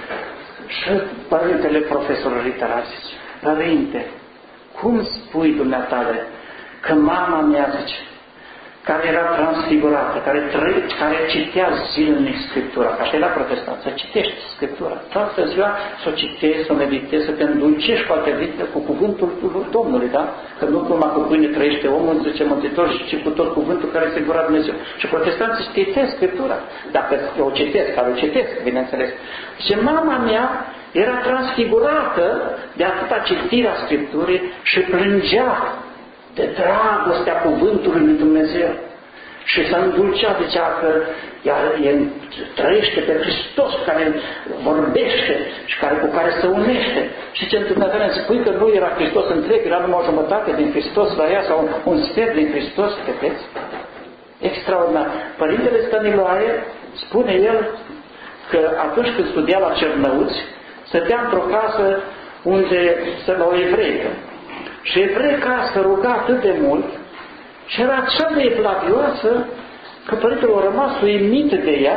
Și părintele profesorul Ritter a zis, părinte, cum spui dumneatale că mama mea, zice, care era transfigurată, care citea zilnic Scriptura, că așa era protestant, să citești Scriptura, toată ziua să o citești, să o meditezi, să te îndulcești cu cuvântul Domnului, da? Că nu numai cu pâine trăiește omul, zice Mântuitor, ci cu tot cuvântul care se gura Dumnezeu. Și protestanții citesc Scriptura, dacă o citesc, care o citesc, bineînțeles. Și mama mea era transfigurată de atâta citirea Scripturii și plângea de dragostea cuvântului lui Dumnezeu. Și să îndulcea, zicea că el trăiește pe Hristos, care vorbește și cu care se unește. Și ce Dumnezeu ne spui că nu era Hristos întreg, era numai o jumătate din Hristos la ea sau un sfert din Hristos, vedeți? Extraordinar. Părintele Stăniloae, spune el că atunci când studia la Cernăuți, stătea într-o casă unde la o evreică. Și evreica se ruga atât de mult și era așa de evlavioasă că părintele a rămas uimit de ea,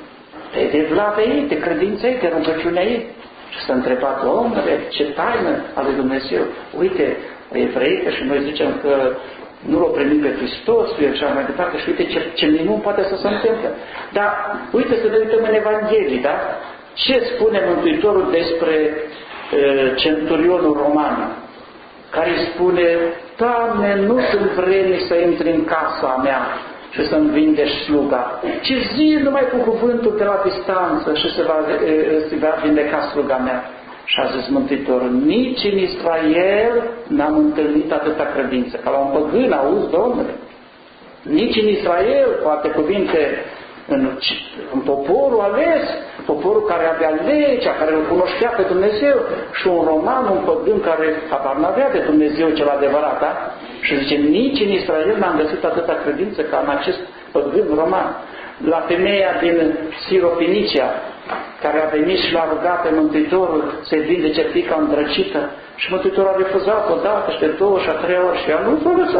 de evlavia ei, de credința ei, de rugăciunea ei. Și s-a întrebat, omule, ce taină a lui Dumnezeu. Uite, o evreică și noi zicem că nu l-o primim pe Hristos, el și mai departe, și uite ce minuni poate să se întâmple. Dar uite să ne uităm în Evanghelie, da? Ce spune Mântuitorul despre centurionul roman, care spune, Doamne, nu sunt vreme să intri în casa mea și să-mi vindești sluga, ci zi numai cu cuvântul de la distanță și se va vindeca sluga mea. Și a zis Mântuitorul, nici în Israel n-am întâlnit atâta credință, ca la un păgân, auzi, Domnule? Nici în Israel, cu alte cuvinte, în poporul ales, poporul care avea legea, care îl cunoștea pe Dumnezeu, și un roman, un păgân care habar n-avea de Dumnezeu cel adevărat, da? Și zice, nici în Israel n-am găsit atâta credință ca în acest păgân roman. La femeia din Sirofinicia, care a venit și l-a rugat pe Mântuitorul să-i vindece fiica îndrăcită, și Mântuitorul a refuzat odată și de două și a treia ori și ea nu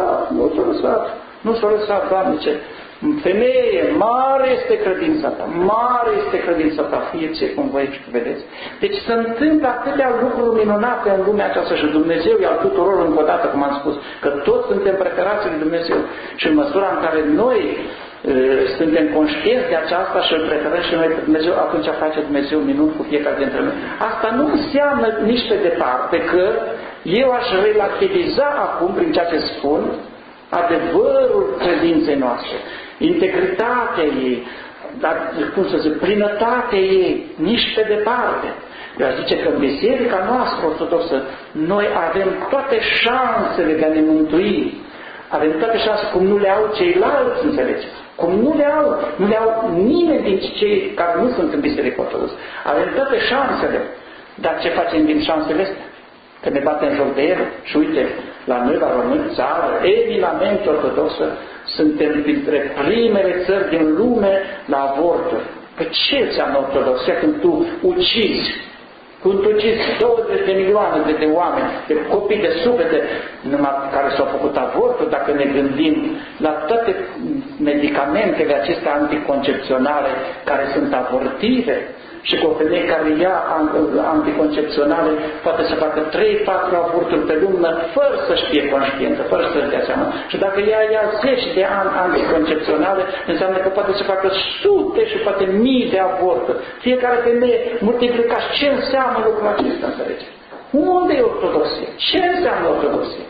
s-a lăsat, Doamne, ce femeie, mare este credința ta, fie-ți cum voi vedeți. Deci se întâmplă atâtea lucruri minunate în lumea aceasta și Dumnezeu e al tuturor încă o dată, cum am spus, că toți suntem preferații lui Dumnezeu și în măsura în care noi suntem conștienți de aceasta și îl preferăm și noi pe Dumnezeu, atunci face Dumnezeu minuni cu fiecare dintre noi. Asta nu înseamnă nici pe departe că eu aș relativiza acum, prin ceea ce spun, adevărul credinței noastre, integritatea ei, dar, cum să zic, plinătatea ei, nici pe departe. Eu aș zice că în biserica noastră ortodoxă noi avem toate șansele de a ne mântui. Avem toate șansele cum nu le au ceilalți, înțelegeți? Cum nu le au nimeni din cei care nu sunt în biserica ortodoxă. Avem toate șansele. Dar ce facem din șansele astea? Că ne batem joc de ele. Și uite, la noi, la români, țară, eminamente ortodoxă, suntem dintre primele țări din lume la avorturi. Păi ce înseamnă ortodoxia când tu ucizi? Când tu ucizi 20 de milioane de oameni, de copii, de suflete, numai care s-au făcut avorturi, dacă ne gândim la toate medicamentele acestea anticoncepționale care sunt abortive, și cu o femeie care ia anticoncepționale poate să facă 3-4 avorturi pe lună fără să știe conștiență, fără să-și dea seama. Și dacă ea ia 10 de ani anticoncepționale, înseamnă că poate să facă sute și poate mii de avorturi. Fiecare femeie multiplicați. Ce înseamnă lucrul acesta, înțelege? Unde e ortodoxie? Ce înseamnă ortodoxie?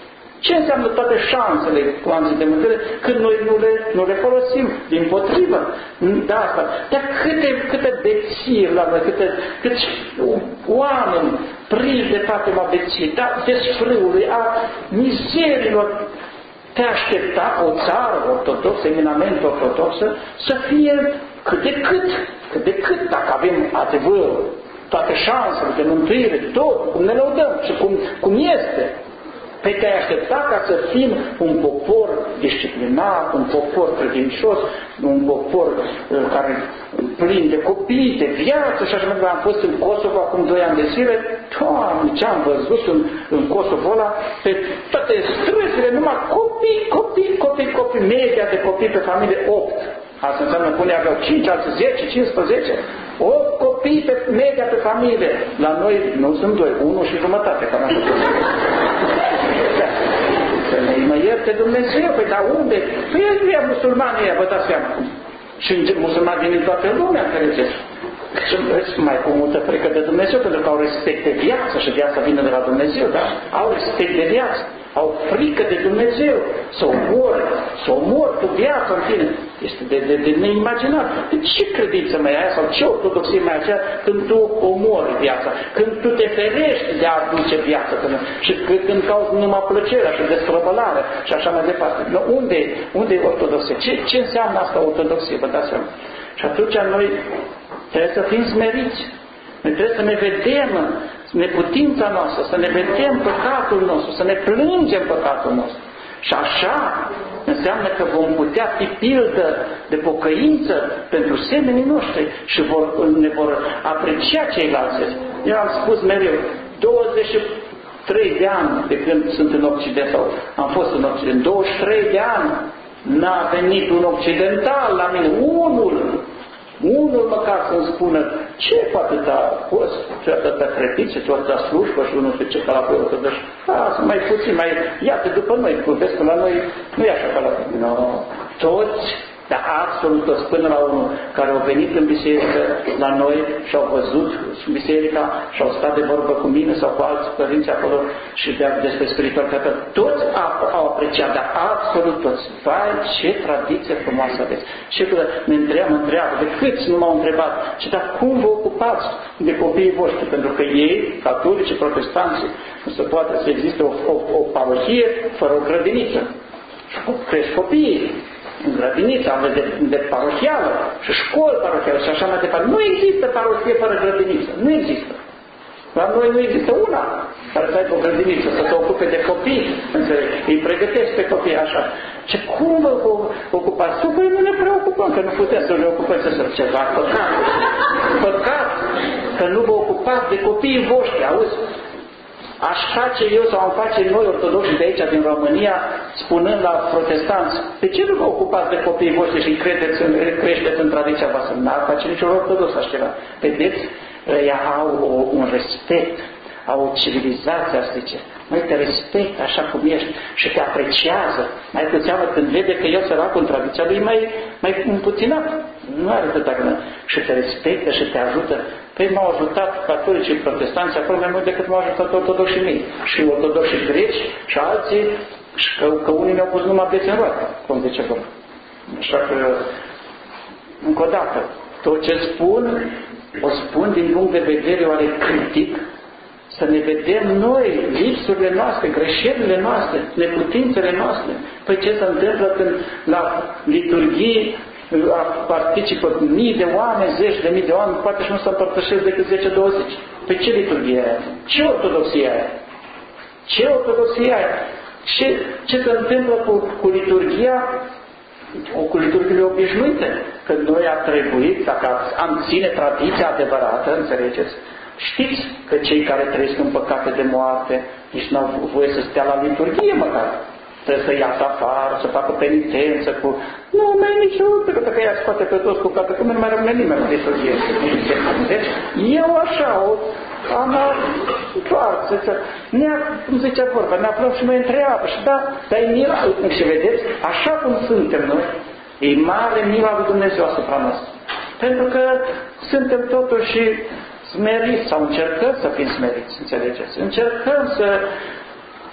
Ce înseamnă toate șansele, cum am zis de mântuire, când noi nu le folosim, dimpotrivă, de asta. Dar câte beții la noi, câți oameni prinși de patima beției, da, desfrâului, a mizerilor, te aștepta o țară ortodoxă, eminament ortodoxă, să fie cât de cât, dacă avem adevărul, toate șansele de mântuire, tot, cum ne lăudăm și cum este. Păi te-ai aștepta ca să fim un popor disciplinat, un popor credincios, un popor care plin de copii, de viață și așa mai departe. Am fost în Kosovo acum 2 ani de zile, Doamne, ce am văzut în Kosovo ăla, pe toate străzile, numai copii, media de copii pe familie 8. Asta înseamnă că unii aveau 5, alții 10, 15, 8 copii pe media pe familie. La noi nu sunt 2, 1 și jumătate, cam așa. Să ne ierte Dumnezeu, păi dar unde? Păi e musulmanii ăia, vă dați seama. Și musulmani din toată lumea, înțelegeți? Și mai cu multă frică de Dumnezeu, pentru că au respect de viață și viața vine de la Dumnezeu, dar au respect de viață, au frică de Dumnezeu, să omor cu viața în tine. Este de neimaginat. De ce credință mai aia sau ce ortodoxie mai aceea când tu omori viața, când tu te ferești de a aduce viață și când cauți numai plăcerea și desfrăbălare și așa mai departe. Unde e ortodoxie? Ce înseamnă asta ortodoxie? Vă dați seama. Și atunci noi trebuie să fim smeriți. Noi trebuie să ne vedem neputința noastră, să ne vedem păcatul nostru, să ne plângem păcatul nostru. Și așa înseamnă că vom putea fi pildă de pocăință pentru semenii noștri și ne vor aprecia ceilalți. Eu am spus mereu, 23 de ani de când sunt în Occident, sau am fost în Occident, 23 de ani n-a venit un occidental la mine, unul măcar să-mi spună ce poate da post, ce atâta cretice, ce atâta slujbă și nu știu ce ca la pe ortodoși. Mai puțin, iată după noi, vezi că la noi nu e așa ca la noi. No. Toți, dar absolut toți, până la unul care au venit în biserică la noi și au văzut biserica și au stat de vorbă cu mine sau cu alți părinți acolo și despre spiritualitate, toți au apreciat, dar absolut toți. Vai, ce tradiție frumoasă aveți! Ce mă întreabă, de câți nu m-au întrebat, și dar cum vă ocupați de copiii voștri? Pentru că ei, catolici, protestanți, nu se poate să existe o parohie fără o grădiniță. Și crești copiii în grădiniță, de parohială și școli parohială și așa mai departe. Nu există parohie fără grădiniță. Nu există. La noi nu există una care să aibă o grădiniță, să se ocupe de copii, îi pregătesc pe copii așa. Cum vă ocupați? Păi nu ne preocupăm, că nu puteți să ne ocupăm să sunt ceva. Păcat că nu vă ocupați de copiii voștri, auzi? Aș face eu sau am face noi ortodoxi de aici, din România, spunând la protestanți, de ce nu vă ocupați de copiii voștri și creșteți în tradiția voastră? N-ar face niciun ortodox așa ceva. Vedeți, ăia au un respect, au o civilizație, zice. Noi te respect așa cum ești și te apreciază. Mai cu seamă când vede că eu săracul în tradiția lui mai împuținat. Nu are atâta gândă. Și te respectă și te ajută. Păi m-au ajutat catolicii protestanți acolo mai mult decât m-au ajutat ortodoxii mei. Și ortodoxii greci și alții, și că unii mi-au pus numai bețe în roată, cum zice Domnul. Așa că, încă o dată, tot ce spun, o spun din punct de vedere oare critic, să ne vedem noi, lipsurile noastre, greșelile noastre, neputințele noastre. Păi ce se întâmplă când la liturghie participă mii de oameni, zeci de mii de oameni, poate și nu se împărtășesc decât 10-20. Păi ce liturghie e aia? Ce ortodoxie e aia? Ce ortodoxie e aia? Ce se întâmplă cu liturghia? Cu liturghiile obișnuite? Că noi a trebuit, dacă am ține tradiția adevărată, înțelegeți? Știți că cei care trăiesc în păcate de moarte nici nu au voie să stea la liturghie măcar. Trebuie să iasă afară, să facă penitență cu... Nu, mai nici eu, pentru că ea scoate pe toți cu capă, că nu mai rămâne nimeni în liturghie. Deci, eu așa, am întoarță, cum zicea vorba, ne aflăm și noi întreabă și da, dar e mila, și vedeți, așa cum suntem noi, e mare mila lui Dumnezeu asupra noastră. Pentru că suntem totuși smeriți sau încercăm să fim smeriți, înțelegeți? Încercăm să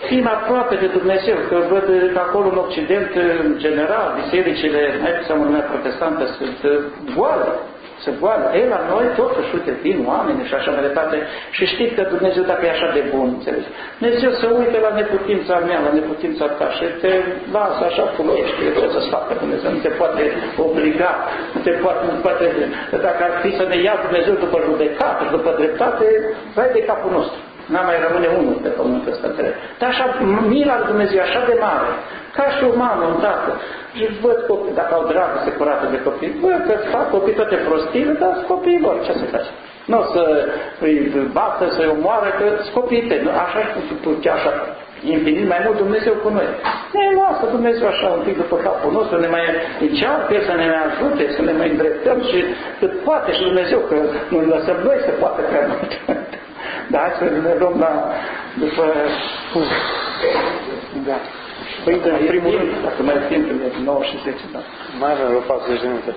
fim aproape de Dumnezeu, că văd că acolo în Occident, în general, bisericile, mai puțin lumea protestantă, sunt goale. Sunt goale. Ei, la noi, totuși, uite, vin oameni și așa mai departe. Și știți că Dumnezeu, dacă e așa de bun, înțelegi? Dumnezeu se uite la neputința mea, la neputința ta și te lasă așa folosește. Ce să-ți facă Dumnezeu? Nu te poate obliga, nu poate, dacă ar fi să ne ia Dumnezeu după judecată și după dreptate, vai de capul nostru. N-a mai rămâne unul pe pământul ăsta înțeleg. Dar așa, mila lui Dumnezeu așa de mare, ca și o mamă, un tată, și văd copii, dacă au dragoste curată de copii, văd că fac copii toate prostiile, dar sunt copiii lor, ce să faci? Nu o să îi bată, să-i omoară, că sunt copiii tăi. Așa și așa, infinit mai mult Dumnezeu cu noi. Ne lasă Dumnezeu așa un pic după capul nostru, ne mai încearcă să ne mai ajute, să ne mai îndreptăm și cât poate și Dumnezeu, că nu lăsăm noi să poată prea mult. Da, hai să ne luăm la... după... Da. Păi, în primul rând, dacă mai timp, 9 și 10, da. Mai avem vreo 40 de minute.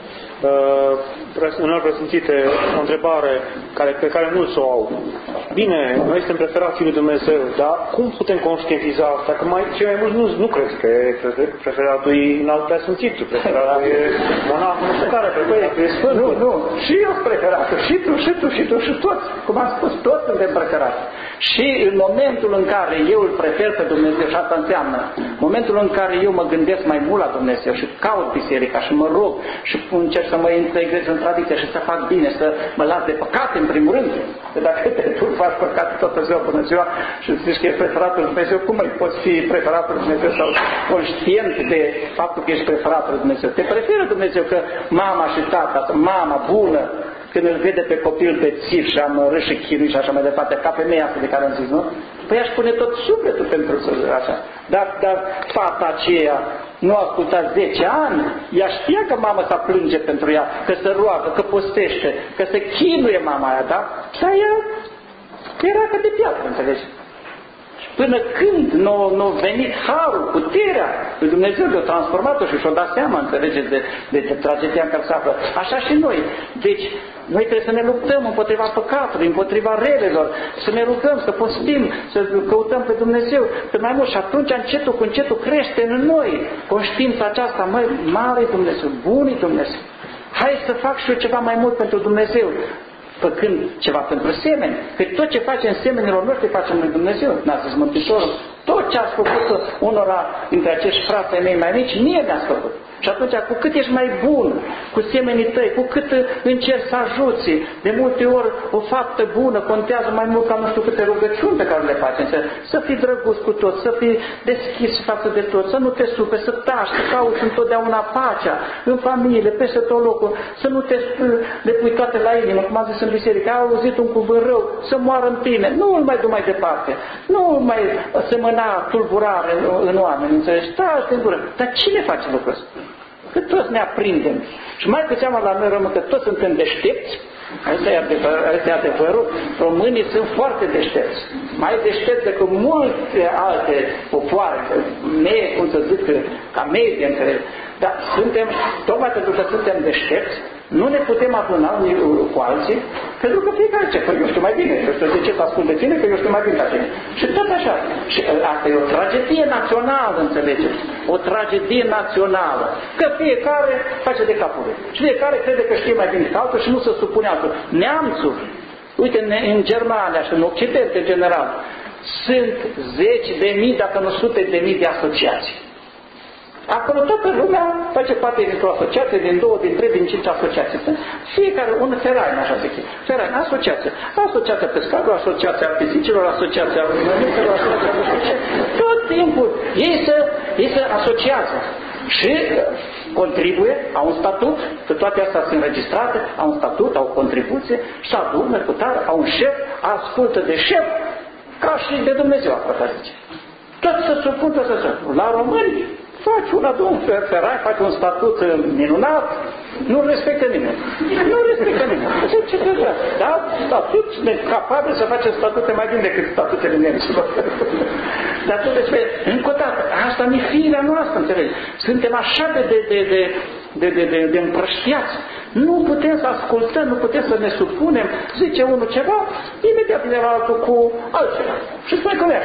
În alt presimțite, o întrebare pe care mulți o au. Bine, noi suntem preferații lui Dumnezeu, dar cum putem conștientiza asta? Că cei mai mulți nu cred că e preferatul în alt presimțitul, preferatul e monahul, nu știu care, e sfânt. Nu, și eu sunt preferatul, și tu, și toți. Cum am spus, toți suntem preferați. Și în momentul în care eu îl prefer pe Dumnezeu, și asta înseamnă, momentul în care eu mă gândesc mai mult la Dumnezeu și caut biserica și mă rog și încerc să mă integrez în tradiție și să fac bine, să mă las de păcate în primul rând. Că dacă tu faci păcate toată ziua, bună ziua, și zici că ești preferatul lui Dumnezeu, cum îi poți fi preferatul lui Dumnezeu sau conștient de faptul că ești preferatul lui Dumnezeu? Te preferă Dumnezeu că mama și tata, mama bună, când îl vede pe copil pe țiv și amărât și chinui și așa mai departe, ca femeia asta de care am zis, nu? Păi aș pune tot sufletul pentru așa. Dar fata aceea nu a ascultat 10 ani, ea știa că mama s-a plânge pentru ea, că se roagă, că postește, că se chinuie mama aia, da? Dar ea era ca de piatră, înțelegi? Până când nu a venit harul, puterea lui Dumnezeu, de-o transformat-o și și-o dat seama, înțelegeți, de tragedia în care se află. Așa și noi. Deci, noi trebuie să ne luptăm împotriva păcatului, împotriva relelor, să ne rugăm, să postim, să căutăm pe Dumnezeu cât mai mult. Și atunci, încetul cu încetul, crește în noi conștiința aceasta, măi, mare Dumnezeu, bun Dumnezeu. Hai să fac și eu ceva mai mult pentru Dumnezeu, făcând ceva pentru semeni. Că tot ce facem semenilor noștri facem lui Dumnezeu. N-a zis Mântuitorul. Tot ce ați făcut unora dintre acești frații mei mai mici, mie mi-ați făcut. Și atunci, cu cât ești mai bun cu semenii tăi, cu cât încerci să ajuți, de multe ori o faptă bună contează mai mult ca nu știu câte rugăciuni pe care le facem. Să fii drăguț cu toți, să fii deschis față de toți, să nu te superi, să taci, să cauți întotdeauna pacea în familie, peste tot locul, să nu te depui toate la inimă, cum am zis în biserică, ai auzit un cuvânt rău, să moară în tine, nu îl mai du mai departe, nu mai semăna tulburare în oameni, înțelegi? Taci din gură. Dar cine face lucrul ăsta? Că toți ne aprindem. Și mai cu seama la noi români, că toți suntem deștepți, asta e adevărul, românii sunt foarte deștepți. Mai deștepți decât multe alte popoare, cum să zic, ca medie, dar suntem, tocmai pentru că suntem deștepți, nu ne putem aduna unii cu alții, pentru că fiecare ce eu știu mai bine, eu știu de ce să ascult de tine, că eu știu mai bine ca tine. Și tot așa. Și asta e o tragedie națională, înțelegeți? O tragedie națională. Că fiecare face de capul lui. Și fiecare crede că știe mai bine ca altul și nu se supune altul. Neamțul, uite, în Germania și în Occident în general, sunt 10.000, dacă nu 100.000 de asociații. Acolo toată lumea face parte dintr-o asociație, din 2, din 3, din 5 asociații. Fiecare, un terain, așa zic. Terain, asociație. Asociația pescarilor, asociația pisicilor, asociația mămiților, asociația... Tot timpul ei se asociază și contribuie, au un statut, că toate astea sunt înregistrate, au un statut, au o contribuție, și adună cu tare, au un șef, ascultă de șef, ca și de Dumnezeu, așa zice. Tot se supun, tot se supun. La români, faci un adun ferai, faci un statut minunat, nu respectă nimeni. Nu respectă nimeni. Ce trebuie? Da? Statut, capabil să facem statute mai bine decât statutele nemților. Dar tu despre, încă o dată, asta nu e firea noastră, înțelegi? Suntem așa de împrăștiați. Nu putem să ascultăm, nu putem să ne supunem. Zice unul ceva, imediat vine la altul cu altceva. Și spune că merge.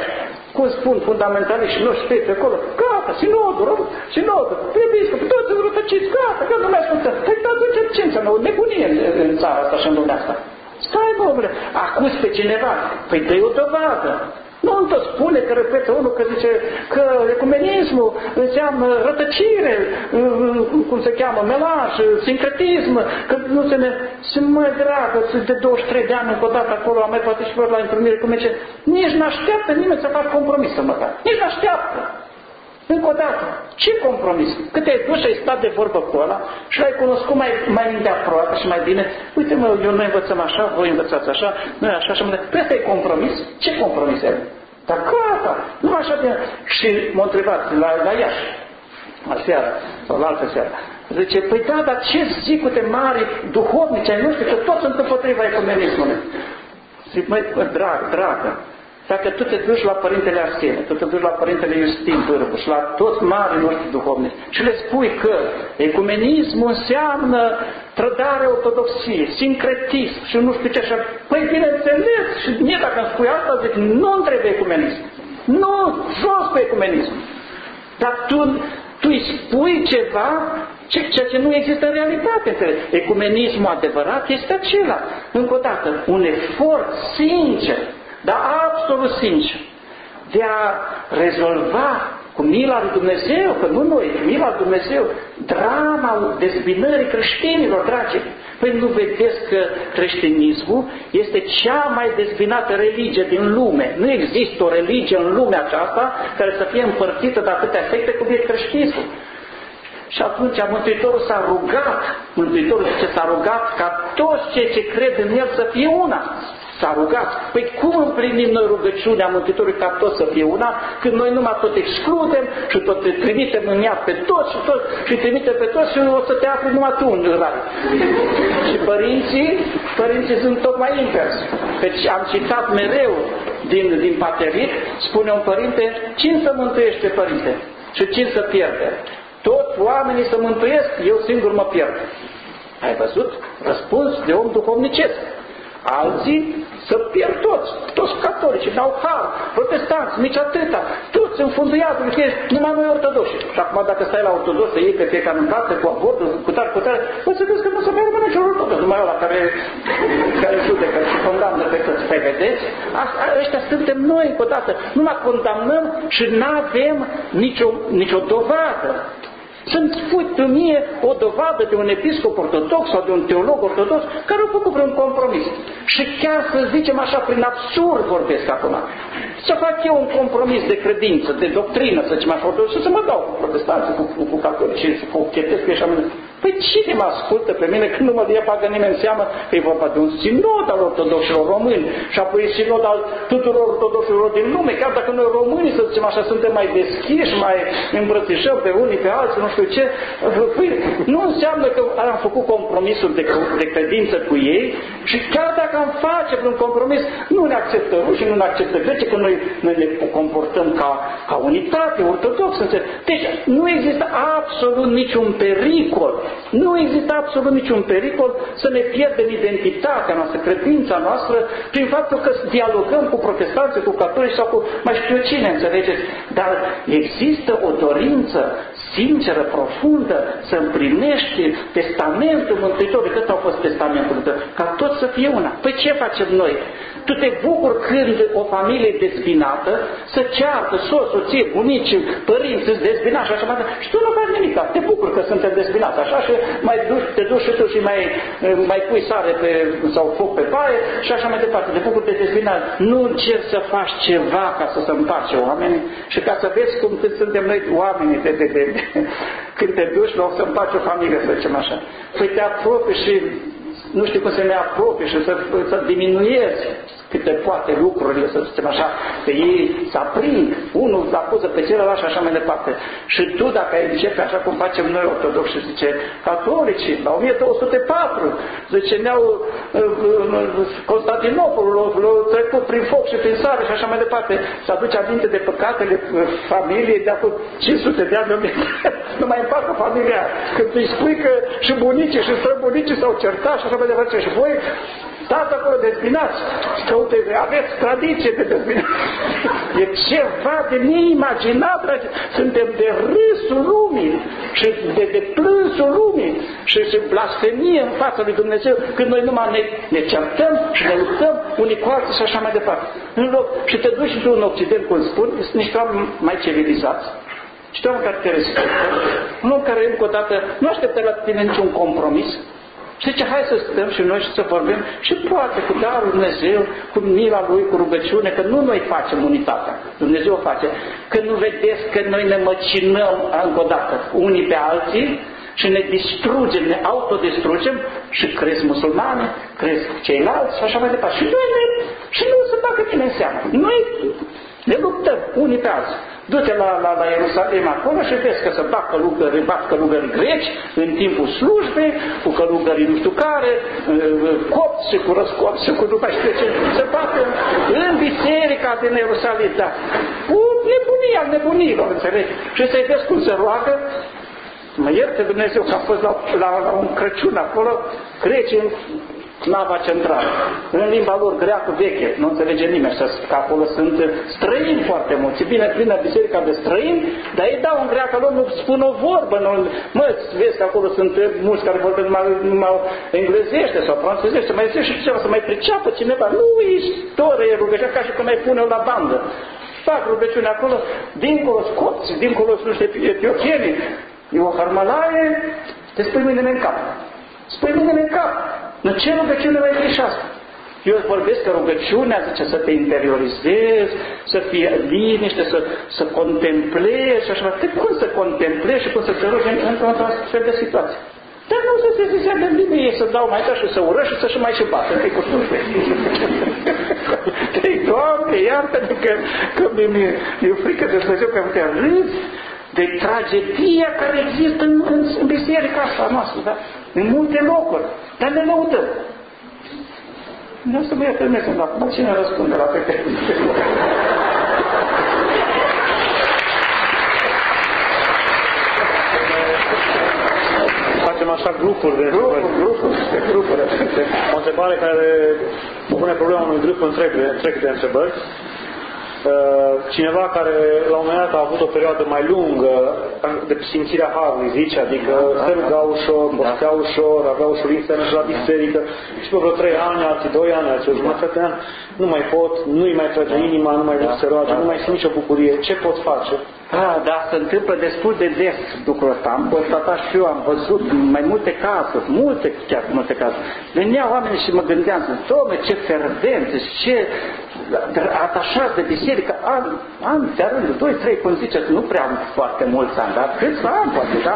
cum spun fundamentaliști și noștri pe acolo, gata, sinodul, episcop, toți sunt rătăciți, gata, nu mai ascultă. Păi atunci ce înseamnă o nebunie în țara asta și în lumea asta? Stai, bă, acuz pe cineva, păi dă-i o dovadă. Nu îmi tot spune că repetă unul că zice că ecumenismul înseamnă rătăcire, cum se cheamă, melanj, sincretism, că nu se ne... Și mă dragă, de 23 de ani încă o dată acolo, am mai poate și vor la întâlnire cu mine, nici n-așteaptă nimeni să facă compromis măcar. Nici n-așteaptă. Încă o dată, ce compromis? Cât ai dus și ai stat de vorbă cu ăla și l-ai cunoscut mai îndeaproape și mai bine, uite mă, eu noi învățăm așa, voi învățați așa, noi așa și mai departe. Păi ăsta e compromis? Ce compromis e? Dar gata, nu așa de... Și m-a întrebat la Iași, aseară, sau la altă seară, zice, păi da, dar ce zic cu te mari duhovnici ai noștri, că toți sunt împotriva ecumenismului? Zic, măi, dragă, dacă tu te duci la Părintele Arsenie, tu te duci la Părintele Iustin Vârbu și la toți marii noștri duhovnici și le spui că ecumenismul înseamnă trădare ortodoxiei, sincretism și nu știu ce așa, păi bineînțeles, și mie dacă îmi spui asta, zic, nu-mi trebuie ecumenism. Nu, jos pe ecumenism. Dar tu îi spui ceva ceea ce nu există în realitate. Ecumenismul adevărat este acela. Încă o dată, un efort sincer, dar absolut sincer, de a rezolva cu mila lui Dumnezeu, că nu noi, mila lui Dumnezeu, drama dezbinării creștinilor, dragi. Păi nu vedeți că creștinismul este cea mai dezbinată religie din lume. Nu există o religie în lumea aceasta care să fie împărțită de atâtea secte cum e creștinismul. Și atunci Mântuitorul s-a rugat ca toți cei ce cred în El să fie una. S-a rugat. Păi cum împlinim noi rugăciunea Mântuitorului ca toți să fie una, când noi numai tot excludem și tot trimitem în ea pe toți și trimitem pe toți și o să te afli numai tu în rai. Și părinții sunt tocmai invers. Deci am citat mereu din Paterit, spune un părinte, cine să mântuiește, părinte? Și cine să pierde? Toți oamenii să mântuiesc, eu singur mă pierd. Ai văzut? Răspuns de om duhovnicesc. Alții să pierd toți catolici, n-au har, protestanți, nici atâta, toți înfunduiați, numai noi ortodoxi. Și acum dacă stai la ortodox să iei pe fiecare în brațe cu avortul, cu tare, o să vezi că nu se mai rămâne niciun ortodox, numai ăla care judecă și condamnă pe toți. Păi vedeți? Ăștia suntem noi încă o dată, numai condamnăm și n-avem nicio dovadă. Să-mi spui tu mie o dovadă de un episcop ortodox sau de un teolog ortodox care a făcut vreun compromis. Și chiar să zicem așa, prin absurd vorbesc acum. Să fac eu un compromis de credință, de doctrină, să zicem așa, și să mă dau cu protestanții, cu catolici, cu chetesc, și așa. Păi cine mă ascultă pe mine când nu mă bagă nimeni în seamă că e vorba de un sinod al ortodoxilor români și apoi sinod al tuturor ortodoxilor din lume, chiar dacă noi românii, să zicem așa, suntem mai deschiși, mai îmbrățișăm pe unii, pe alții, nu știu ce, păi, nu înseamnă că am făcut compromisuri de credință cu ei și chiar dacă am face vreun compromis, nu ne acceptă rușii, nu ne acceptă grece, că noi ne comportăm ca unitate ortodoxă. Deci nu există absolut niciun pericol. Nu există absolut niciun pericol să ne pierdem identitatea noastră, credința noastră, prin faptul că dialogăm cu protestanții, cu catolici sau cu mai știu cine, înțelegeți? Dar există o dorință sinceră, profundă, să împlinești testamentul Mântuitorului, cât au fost testamentul Mântuitorului, ca tot să fie una. Păi ce facem noi? Tu te bucuri când o familie dezbinată să ceartă soție, bunici, părinți, îți dezbinați și așa mai departe. Și tu nu faci nimic. Te bucuri că suntem dezbinați așa și te duci și tu și mai pui sare sau foc pe paie și așa mai departe. Te bucuri de dezbinat. Nu încerci să faci ceva ca să se împace oamenii și ca să vezi cum suntem noi oamenii când te duci la o să împaci o familie, să zicem așa. Păi te apropii și nu știu cum să ne apropie și să diminuezi câte poate lucrurile, să zicem așa, pe ei să aprind, unul îți acuză pe celălalt și așa mai departe. Și tu, dacă ai începe așa cum facem noi ortodoxi, zice, catolicii, la 1204, zice, ne-au Constantinopolul, l-au trecut prin foc și prin sare și așa mai departe, să aduce aminte de păcatele familiei de acum 500 de ani, nu mai împacă familia. Când îi spui că și bunicii și străbunicii s-au certat și așa mai departe, și voi stați acolo dezbinați, că uite, aveți tradiție de dezbinare. E ceva de neimaginat, suntem de râsul lumii și de plânsul lumii și blasfemie în fața lui Dumnezeu când noi numai ne certăm și ne luptăm unii cu alții și așa mai departe. În loc, și te duci tu în Occident, cum spun, sunt niște oameni mai civilizați. Și oameni care te respectă, un om care încă o dată nu așteptă la tine niciun compromis. Și zice, hai să stăm și noi și să vorbim și poate cu darul Dumnezeu, cu mila Lui, cu rugăciune, că nu noi facem unitatea, Dumnezeu o face. Când nu vedeți că noi ne măcinăm încă o dată unii pe alții și ne distrugem, ne autodistrugem și cresc musulmani, cresc ceilalți și așa mai departe. Și nu se bagă nimeni în seamă. Noi ne luptăm unii pe alții. Du-te la Ierusalim acolo și vezi că se bat călugării greci în timpul slujbei, cu călugării nu știu care, copți și cu răscopți și cu după și ce se bată în biserica din Ierusalim, da. Cu nebunia al nebunilor, înțelegi? Și să-i vezi cum se roagă. Mă ierte Dumnezeu că a fost la un Crăciun acolo, grecii nava centrală, în limba lor greacă veche, nu înțelege nimeni, că acolo sunt străini foarte mulți. Bine, plină biserica de străini, dar ei dau în greacă lor, nu spun o vorbă. Mă, vezi că acolo sunt mulți care vorbesc numai englezește sau franțuzește, mai zice și ceva, să mai priceapă cineva. Nu, istorie, rugăciune, ca și când mai pune la bandă. Fac rugăciune acolo, dincolo scopți, dincolo nu știu, etiopienii. E o harmalaie, te spui mâinile în cap. Spui mâinile în cap. În ce rugăciune mai e și asta? Eu vorbesc că rugăciunea, zice, să te interiorizezi, să fie liniște, să contemplezi și așa. De cum să contemplezi și cum să te rogi într-o astfel de situație? Dar nu să se zicea de bine să dau mai tare și să urăși și să-și mai și bată. Întâi cu slujbe. Doamne, iartă-ne că mi-e frică de Dumnezeu că te râzi de tragedia care există în biserica asta noastră, da? În multe locuri, dar ne lăudăm. Nu o să mă ierte Dumnezeu, dar cine răspunde la toate? Facem așa grupuri de grupuri. O întrebare care pune problema unui grup întreg de întrebări. Cineva care la un moment dat a avut o perioadă mai lungă de simțirea harului, zice, adică se ruga ușor, postea ușor, avea ușurință să la biserică și pe vreo 3 ani, alții 2 ani, alții o jumătate de ani, nu mai pot, nu-i mai trage inima, nu mai vreau să se roage, nu mai simt nicio bucurie. Ce pot face? Da, se întâmplă destul de des lucrul ăsta. Am constatat și eu, am văzut mai multe cazuri, multe cazuri. Veneau oameni și mă gândeam, Doamne, ce fervență, ce atașat de biserică, ani de rând, 2-3, cum ziceți, nu prea am foarte mulți ani, dar câțiva ani poate, da?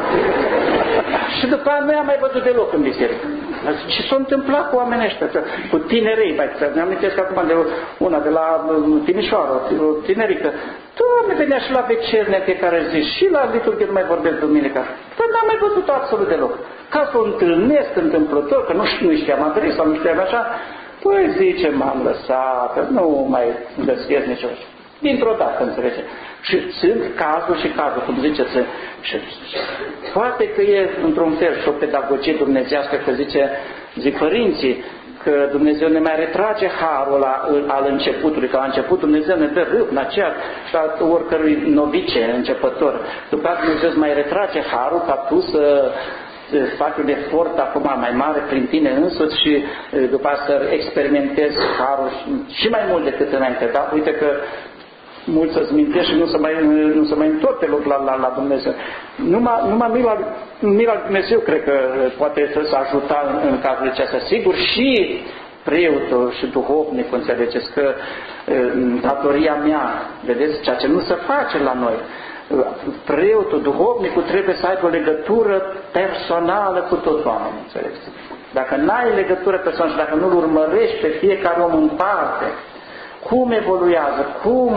Și după aia nu i-am mai văzut deloc în biserică. Ce s-a întâmplat cu oamenii ăștia? Cu tinerii, ne-am amintesc acum de una de la Timișoara, o tinerică. Doamne, venea și la vecerne fiecare zi, și la liturghie nu mai vorbesc duminica. Dar n-am mai văzut absolut deloc. Ca să o întâlnesc întâmplător, că nu știam adresa, nu știam așa, păi zice, m-am lăsat, nu mai găsesc niciodată. Dintr-o dată, înțelege. Și sunt cazuri și cazuri, cum ziceți. Și poate că e, într-un fel, și o pedagogie dumnezească, că zic părinții, că Dumnezeu ne mai retrage harul al începutului, că la început Dumnezeu ne dă râvna aceea și a oricărui novice începător. După aceea Dumnezeu îți mai retrage harul ca tu să faci un efort acum mai mare prin tine însuți și după aceea să experimentezi harul și mai mult decât înainte. Da? Uite că mulți să-ți mintești și nu se mai întorc pe loc la Dumnezeu. Numai mila lui Dumnezeu cred că poate să ajuta în cazul acesta. Sigur și preotul și duhovnicul, înțelegeți că datoria mea, vedeți, ceea ce nu se face la noi, preotul, duhovnicul trebuie să aibă o legătură personală cu toți oamenii, înțelegeți? Dacă n-ai legătură personală și dacă nu-l urmărești pe fiecare om în parte, cum evoluează, cum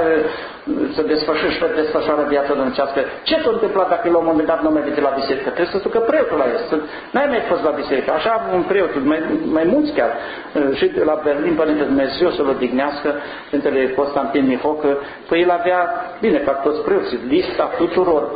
se desfășoară viața domnicească. Ce s-a întâmplat dacă la un moment dat nu mai merge la biserică? Trebuie să ducă preotul la el. N-ai mai fost la biserică. Așa un preot, mai mulți chiar. Și la Berlin, Părinte Dumnezeu să-l odihnească, Părintele Constantin Mihocă, păi el avea, bine, ca toți preoții, lista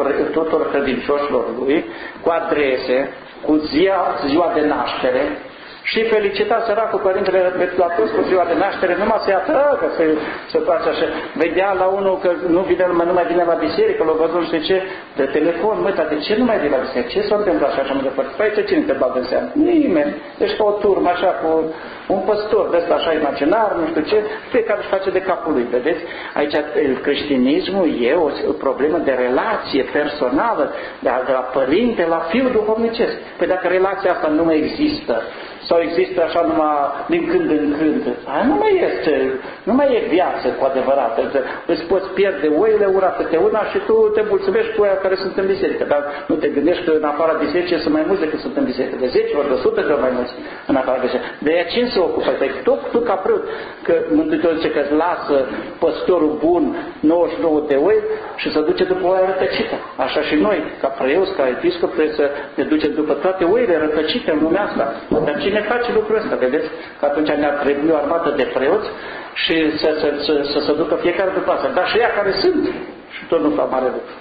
tuturor credincioșilor lui, cu adrese, cu ziua de naștere, Și felicita săracul Părintele Platos cu ziua de naștere, numai să-i atragă, să facă așa. Vedea la unul că nu mai vine la biserică, l-a văzut nu știu ce, de telefon, măi, dar de ce nu mai vine la biserică? Ce s-a întâmplat așa mai departe? Păi ce cine te bagă în seamă? Nimeni. Deci ca o turmă așa, cu un păstor de ăsta așa imaginar, nu știu ce, fiecare își face de capul lui, vedeți? Aici creștinismul e o problemă de relație personală, de la părinte la fiu duhovnicesc. Păi dacă relația asta nu mai există, sau există așa numai din când în când, aia nu mai este, nu mai e viață cu adevărat. Îți poți pierde oile ura câte una și tu te mulțumești cu oia care sunt în biserică, dar nu te gândești că în afara bisericii sunt mai mulți decât sunt în biserică, de 10 ori, de 100 de ori mai mulți în afara bisericii. De aia cine se ocupă? Păi tot tu ca preot, că Mântuitorul zice că îți lasă păstorul bun 99 de oi și se duce după oaia rătăcită. Așa și noi, ca preoți, ca episcop, trebuie să ne ducem după toate oile rătăcite în lumea asta. Dar cine face lucrul ăsta? Vedeți că atunci ne-ar trebui o armată de preoți și să se ducă fiecare după asta. Dar și ea care sunt și tot nu fac mare lucru.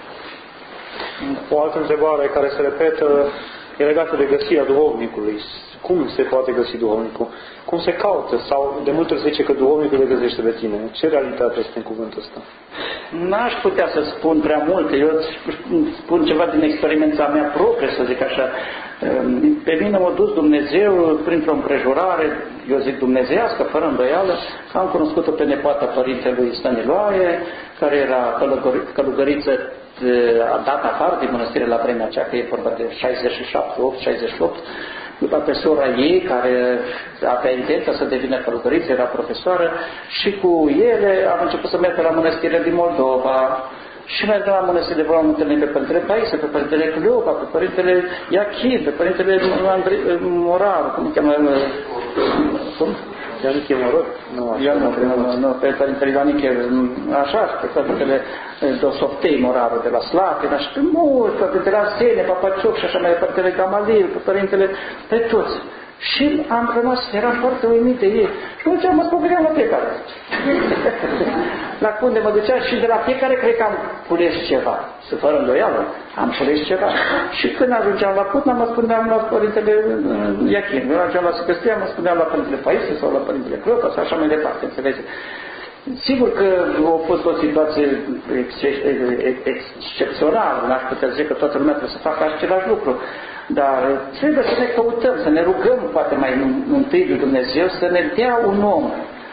O altă întrebare care se repetă e legată de găsirea duhovnicului. Cum se poate găsi duhovnicul? Cum se caută? Sau de multe ori se zice că duhovnicul le găsește pe tine. Ce realitate este în cuvântul ăsta? N-aș putea să spun prea multe. Eu spun ceva din experiența mea proprie, să zic așa. Pe mine m-a dus Dumnezeu printr-o împrejurare, eu zic dumnezeiască, fără îndoială. Am cunoscut-o pe nepoata părintelui Stăniloae, care era călugăriță, a dat afară din mănăstire la vremea aceea, că e vorba de 68, după pe sora ei, care avea intenția să devină călugăriță, era profesoară, și cu ele am început să merg la mănăstirile din Moldova. Și mergem la mănăstire, v-am întâlnit pe Părintele Paise, pe Părintele Cleopa, pe Părintele Iachid, pe Părintele Morar, cum îi cheamă? Cum? Ianiche Moror? Nu, pe Părintele Ianiche, așa, pe Părintele Dosoftei Morarul de la Slatina și pe mulți, pe Părintele Arsenie, Papacioc și așa mai pe Părintele Gamaliel, pe Părintele, pe toți. Și am rămas, eram foarte uimit de ei. Și nu ce mă spovedeam la fiecare. La unde mă ducea și de la fiecare cred că am cules ceva. Să fără îndoială, am cules ceva. Și când ajungeam la Putna, mă spuneam la Părintele Iachim. Când ajungeam la Săcăstria, mă spuneam la Părintele Paise sau la Părintele Cleopa sau așa mai departe, înțelegeți? Sigur că a fost o situație excepțională, n-aș putea zice că toată lumea trebuie să facă același lucru. Dar trebuie să ne căutăm, să ne rugăm poate mai întâi de Dumnezeu să ne dea un om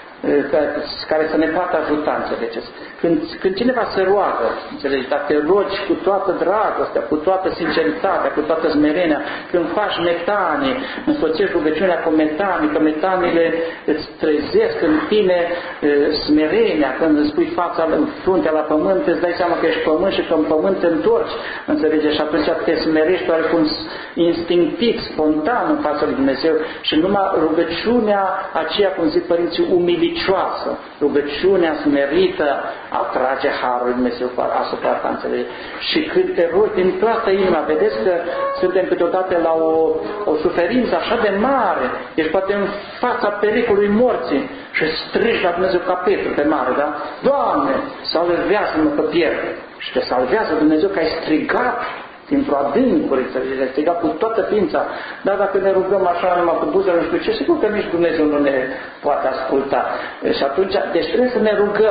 care să ne poată ajuta, înțelegeți? Când cineva se roagă, înțelegeți, dacă te rogi cu toată dragostea, cu toată sinceritatea, cu toată smerenia, când faci metanii, însoțești rugăciunea cu metanii, că metanile îți trezesc în tine smerenia, când îți pui fața în fruntea la pământ, îți dai seama că ești pământ și că în pământ te întorci, înțelegeți? Și atunci te smerești oarecum instinctiv, spontan în fața lui Dumnezeu și numai rugăciunea aceea, cum zic părinții, umilicioasă, rugăciunea smerită atrage Harul lui Dumnezeu asupra ta, înțelegeți? Și când te rogi din toată inima, vedeți că suntem câteodată la o suferință așa de mare, ești poate în fața pericolului morții și strigi la Dumnezeu ca Petru pe mare, da? Doamne, salvează-mă că pierd. Și te salvează Dumnezeu că ai strigat dintr-o adâncuri, ai strigat cu toată ființa. Dar dacă ne rugăm așa numai cu buzele, nu știu ce, sigur că nici Dumnezeu nu ne poate asculta. Și atunci, deci trebuie să